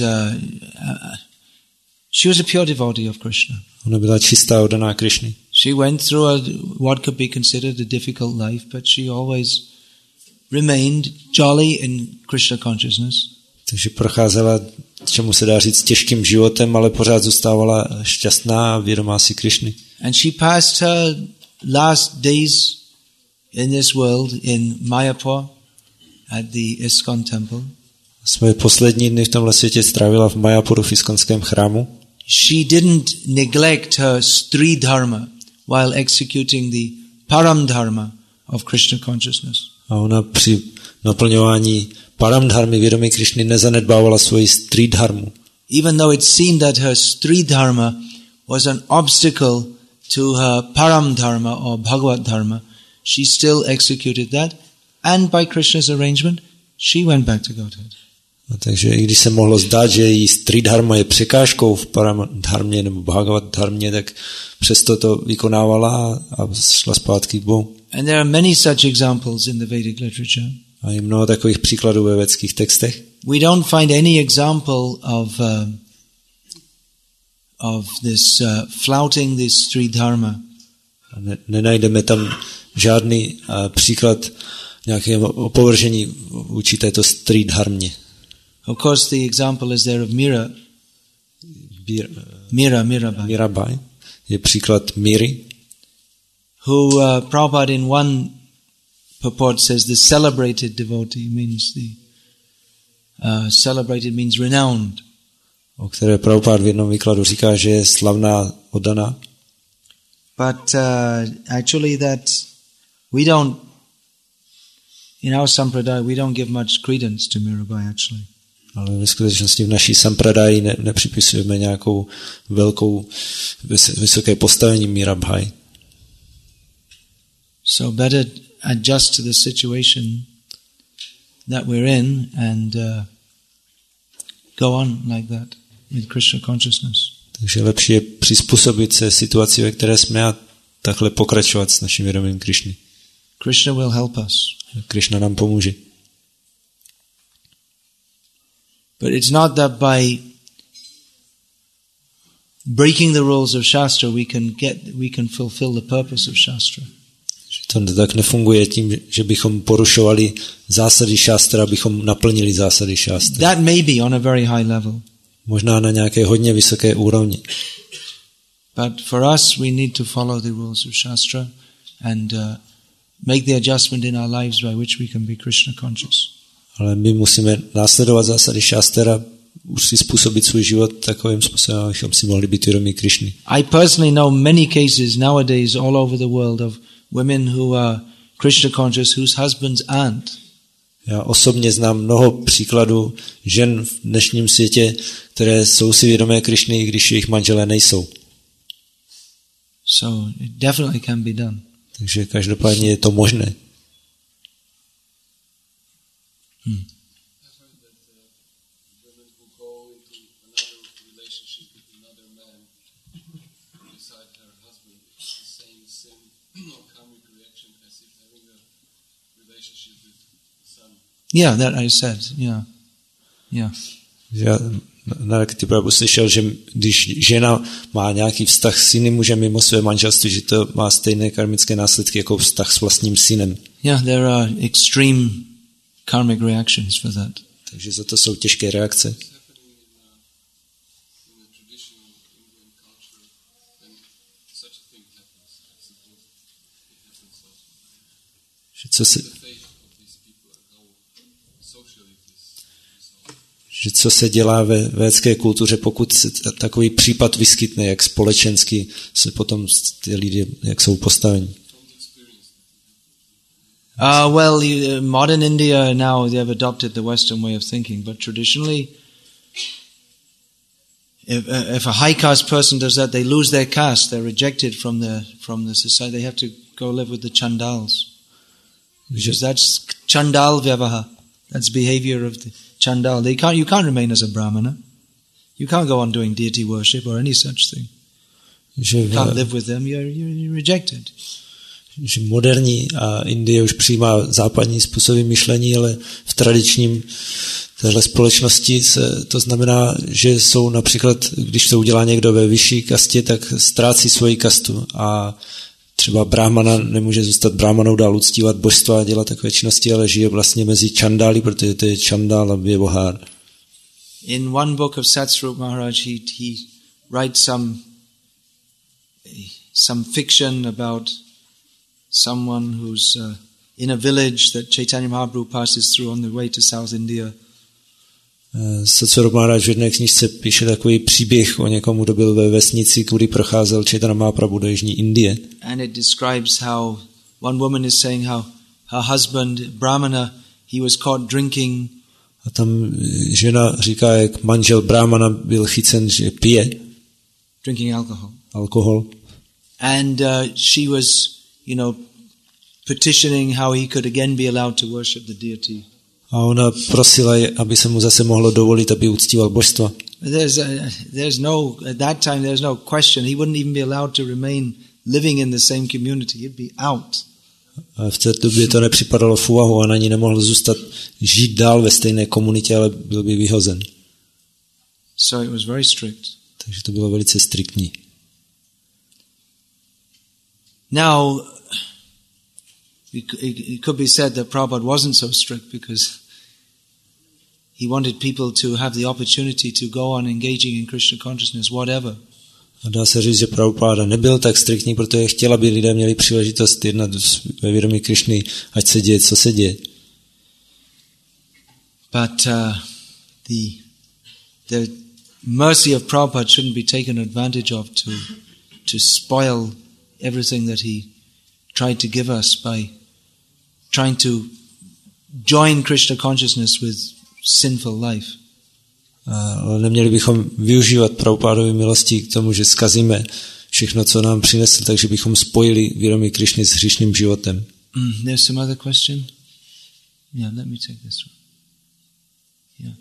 she was a pure devotee of Krishna. Ona byla čistá oddaná Krišny. She went through what could be considered a difficult life, but she always remained jolly in Krishna consciousness. Takže procházela, čemu se dá říct, těžkým životem, ale pořád zůstávala šťastná a vědomá si Krišny. And she passed her last days in this world in Mayapur at the ISKCON temple. Svoje poslední dny v tomhle světě strávila v Mayapuru v ISKCONském chrámu. She didn't neglect her Stri Dharma while executing the Param Dharma of Krishna consciousness. A ona při naplňování Param Dharmy vědomí Krišny nezanedbávala svoji Stri Dharmu. Even though it seemed that her Stri Dharma was an obstacle to her Param Dharma or Bhagavad Dharma, she still executed that, and by Krishna's arrangement, she went back to Godhead. A takže i když se mohlo zdát, že její Stri Dharma je překážkou v Param Dharmě nebo Bhagavad Dharmě, tak přesto to vykonávala a šla zpátky k Bohu. And there are many such examples in the Vedic literature. A je mnoho takových příkladů ve védských textech. We don't find any example of this flouting this Stri Dharma. Nenajdeme tam žádný příklad nějakého opovržení vůči této Stri Dharmě. Of course, the example is there of Mirabai je příklad Míry, who Prabhupada in one purport says the celebrated devotee means celebrated means renowned. O které Prabhupada v jednom výkladu říká, že je slavná, oddaná. But actually that we don't, in our sampradaya, we don't give much credence to Mirabai actually. Ale ve skutečnosti v naší sampradaji nepřipisujeme nějakou vysoké postavení Mirabai. So better adjust to the situation that we're in and go on like that with Krishna consciousness. Takže lepší je přizpůsobit se situaci, ve které jsme a takhle pokračovat s naším vědomím Krišny. Krishna will help us. Krishna nám pomůže. But it's not that by breaking the rules of Shastra we can fulfill the purpose of Shastra. To tak nefunguje tím, že bychom porušovali zásady šástra, abychom naplnili zásady šástra. That may be on a very high level. Možná na nějaké hodně vysoké úrovni. But for us we need to follow the rules of Shastra and make the adjustment in our lives by which we can be Krishna conscious. Ale my musíme následovat zásady šástra, už si způsobit svůj život takovým způsobem, abychom si mohli být vědomí Krišny. I personally know many cases nowadays all over the world of women who are Krishna conscious whose husbands aren't. Já osobně znám mnoho příkladů žen v dnešním světě, které jsou si vědomé Krišny, když jejich manželé nejsou. So it definitely can be done. Takže každopádně je to možné. Yeah, that I said. Yeah. Já na Rakti Prabhu slyšel, že když žena má nějaký vztah s jiným mužem mimo své manželství, že to má stejné karmické následky jako vztah s vlastním synem. Yeah, there are extreme karmic reactions for that. Takže za to jsou těžké reakce. Že co se dělá ve védské kultuře, pokud se takový případ vyskytne, jak společensky se potom ty lidi, jak jsou postaveni. Well, modern India now they have adopted the Western way of thinking, but traditionally, if a high caste person does that, they lose their caste. They're rejected from the society. They have to go live with the Chandals, because that's Chandal Vyavaha. That's behavior of the Chandal. You can't remain as a Brahmana. You can't go on doing deity worship or any such thing. You can't live with them, you're rejected. Že moderní a Indie už přijímá západní způsoby myšlení, ale v tradičním téhle společnosti to znamená, že jsou například, když to udělá někdo ve vyšší kastě, tak ztrácí svoji kastu a třeba brahmana nemůže zůstat brahmanou, dál uctívat božstva a dělat takové činnosti, ale žije vlastně mezi čandály, protože to je čandál a vyvohár. In one book of Satsvarup Maharaj, he writes some fiction about someone who's in a village that Chaitanya Mahaprabhu passes through on the way to South India. Satsvarup Maharaj v jedné knižce píše takový příběh o někomu, kdo byl ve vesnici, kudy procházel Chaitanya Mahaprabhu do jižní Indie. And it describes how one woman is saying how her husband, Brahmana, he was caught drinking. A tam žena říká, jak manžel Brahmana byl chycen, že pije. Drinking alkohol. And she was, petitioning how he could again be allowed to worship the deity. A ona prosila, aby se mu zase mohlo dovolit, aby uctíval božstva. At that time there's no question. He wouldn't even be allowed to remain living in the same community. He'd be out. A v té době to nepřipadalo v úvahu, on ani nemohl zůstat žít dál ve stejné komunitě, ale byl by vyhozen. So it was very strict. Takže to bylo velice striktní. Now, it could be said that Prabhupada wasn't so strict because he wanted people to have the opportunity to go on engaging in Krishna consciousness, whatever. A dá se říct, že Prabhupada nebyl tak striktní, protože chtěl, aby lidé měli příležitost jednat ve vědomí Krishny, ať se děje, co se děje. But the mercy of Prabhupada shouldn't be taken advantage of to spoil everything that he tried to give us by trying to join Krishna consciousness with sinful life. Ale neměli bychom využívat Prabhupádovy milosti k tomu, že zkazíme všechno, co nám přinesl, takže bychom spojili vědomí Krishny s hříšným životem. There's some other question? Yeah, let me take this one. Yeah.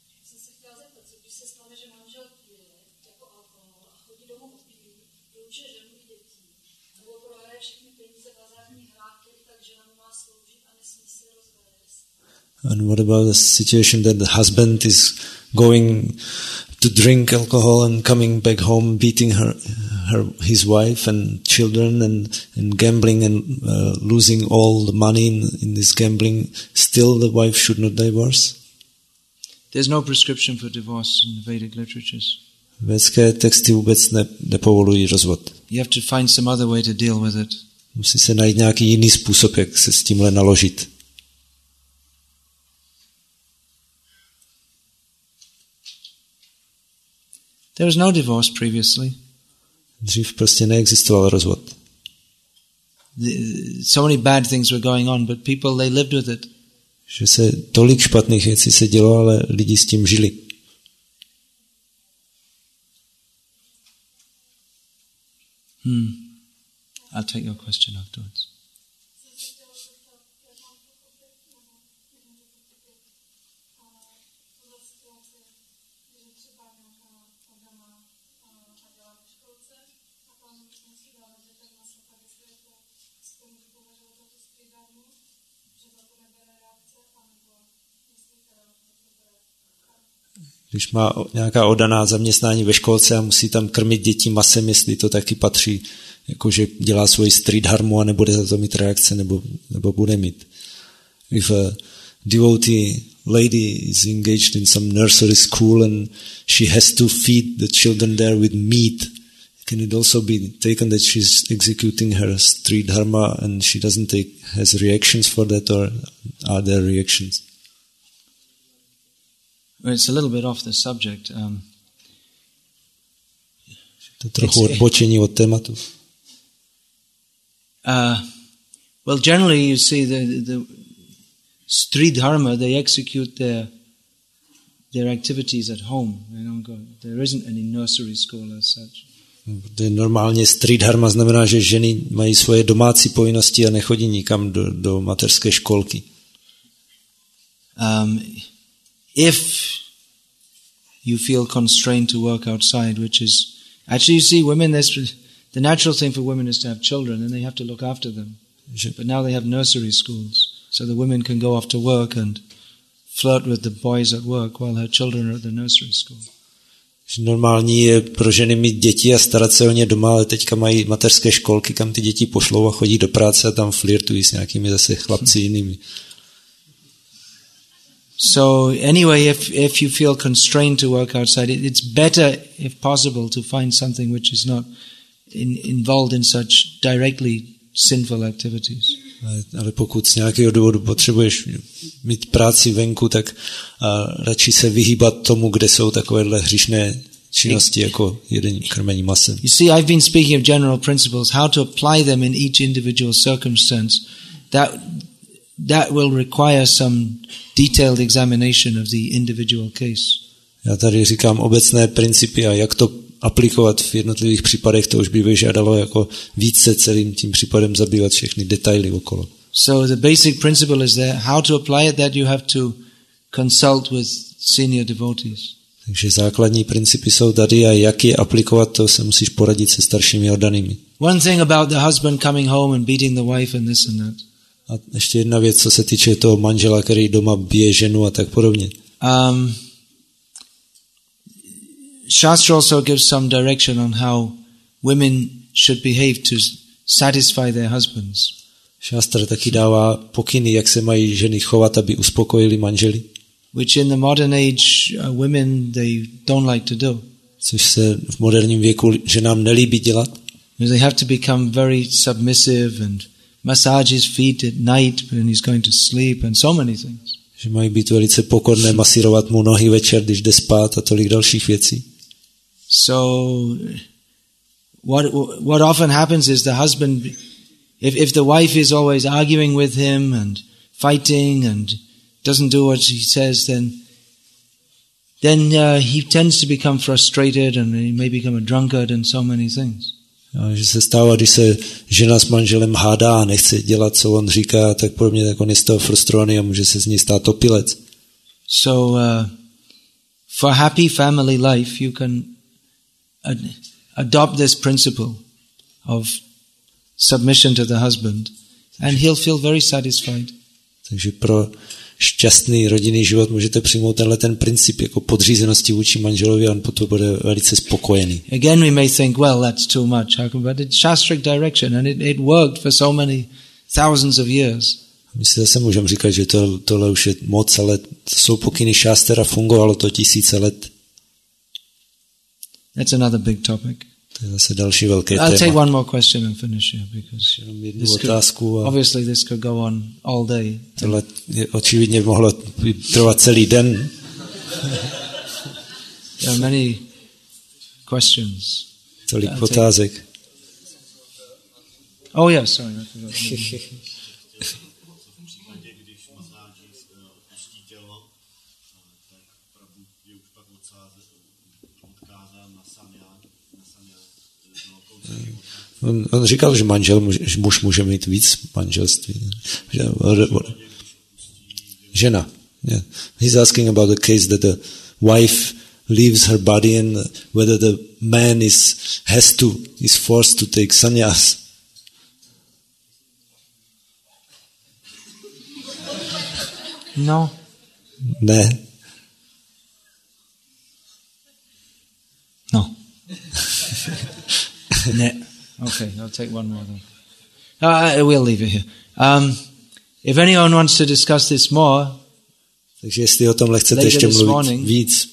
And what about the situation that the husband is going to drink alcohol and coming back home, beating his wife and children and gambling and losing all the money in this gambling? Still, the wife should not divorce? There's no prescription for divorce in the Vedic literatures. Védské texty vůbec nepovolují rozvod. You have to find some other way to deal with it. Musí se najít nějaký jiný způsob, jak se s tímhle naložit. There was no divorce previously. Dřív prostě neexistoval rozvod. So many bad things were going on, but people, they lived with it. Že se tolik špatných věcí se dělo, ale lidi s tím žili. I'll take your question afterwards. Když má nějaká oddaná zaměstnání ve školce a musí tam krmit děti masem, jestli to taky patří, jakože dělá svoji street dharmu a nebude za to mít reakce, nebo bude mít. If a devotee lady is engaged in some nursery school and she has to feed the children there with meat, can it also be taken that she's executing her street dharma and she has reactions for that, or are there reactions? It's a little bit off the subject. To trochu odbočení od tématu. Well, generally you see the street dharma, they execute their activities at home. They don't go. There isn't any nursery school as such. Normálně street dharma znamená, že ženy mají svoje domácí povinnosti a nechodí nikam do mateřské školky. you feel constrained to work outside, which is actually, you see, women, the natural thing for women is to have children and they have to look after them. But now they have nursery schools, so the women can go off to work and flirt with the boys at work while her children are at the nursery school. Normální je pro ženy mít děti a starat se o ně doma, ale teďka mají mateřské školky, kam ty děti pošlou a chodí do práce a tam flirtují s nějakými zase chlapci jinými. So anyway, if you feel constrained to work outside, it's better, if possible, to find something which is not involved in such directly sinful activities. Ale pokud z nějakého důvodu potřebuješ mít práci venku, tak radši se vyhýbat tomu, kde jsou takovéhle hříšné činnosti, jako jedení krmení masem. You see, I've been speaking of general principles, how to apply them in each individual circumstance. That will require some detailed examination of the individual case. Já tady říkám obecné principy a jak to aplikovat v jednotlivých případech, to už by vyžádalo jako více celým tím případem zabývat všechny detaily okolo. So the basic principle is there, how to apply it, that you have to consult with senior devotees. Takže základní principy jsou tady a jak je aplikovat, to se musíš poradit se staršími oddanými. One thing about the husband coming home and beating the wife and this and that. A ještě jedna věc, co se týče toho manžela, který doma bije ženu a tak podobně. Shastra also gives some direction on how women should behave to satisfy their husbands. Shastra taky dává pokyny, jak se mají ženy chovat, aby uspokojili manželi. Which in the modern age women they don't like to do. Což se v moderním věku ženám nelíbí dělat. They have to become very submissive and massage his feet at night when he's going to sleep and so many things. Že mají být velice pokorné, masírovat mu nohy večer, když jde spát a tolik dalších věcí. So what often happens is the husband, if the wife is always arguing with him and fighting and doesn't do what he says, then he tends to become frustrated and he may become a drunkard and so many things. A že se stává, když se žena s manželem hádá a nechce dělat, co on říká, tak podobně, tak on je z toho frustrovaný a může se z ní stát opilec. So for happy family life, you can adopt this principle of submission to the husband and he'll feel very satisfied. Takže pro šťastný rodinný život můžete přijmout ten princip jako podřízenosti vůči manželovi a on potom bude velice spokojený. Again we may think, well, that's too much. But it's shastric direction and it worked for so many thousands of years. My si zase můžeme říkat, že tohle už je moc, ale to jsou pokyny šástra, fungovalo to tisíce let. That's another big topic. To je zase další velké téma. I'll take one more question and finish here because obviously this could go on all day. Tohle očividně mohlo trvat celý den. There are many questions. Tolik otázek. Oh yes, sorry. I forgot. On říkal, že muž může mít víc manželství. Žena. Yeah. He's asking about the case that the wife leaves her body and whether the man is forced to take sannyas. No. Ne. No. Ne. Okay, I'll take one more then. We'll leave it here. If anyone wants to discuss this more, takže jestli o tomhle chcete ještě mluvit víc,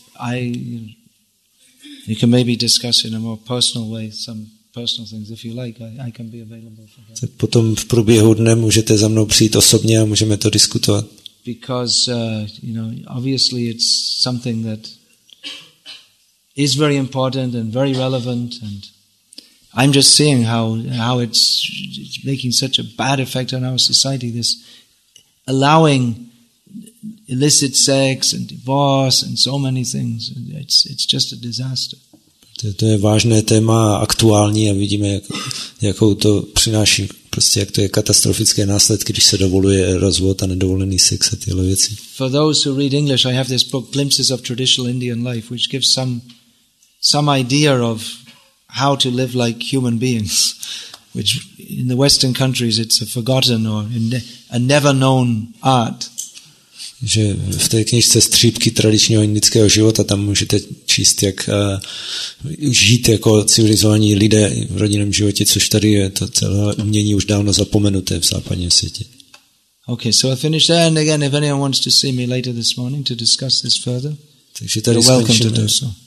you can maybe discuss in a more personal way some personal things if you like. I can be available for that. Potom v průběhu dne můžete za mnou přijít osobně a můžeme to diskutovat. Because obviously it's something that is very important and very relevant, and I'm just seeing how it's making such a bad effect on our society, this allowing illicit sex and divorce and so many things. It's just a disaster. To je vážné téma, aktuální a vidíme, jakou to přináší prostě jak to je katastrofické následky, když se dovoluje rozvod a nedovolený sex a tyhle věci. For those who read English, I have this book, Glimpses of Traditional Indian Life, which gives some idea of how to live like human beings, which in the Western countries it's a forgotten or a never known art. Že v té knižce Střípky tradičního indického života tam můžete číst, jak žít jako civilizovaní lidé v rodinném životě, což tady je to celé umění už dávno zapomenuté v západním světě. Okay, so I'll finish there, and again, if anyone wants to see me later this morning to discuss this further, takže tady you're welcome to skončíme. do so.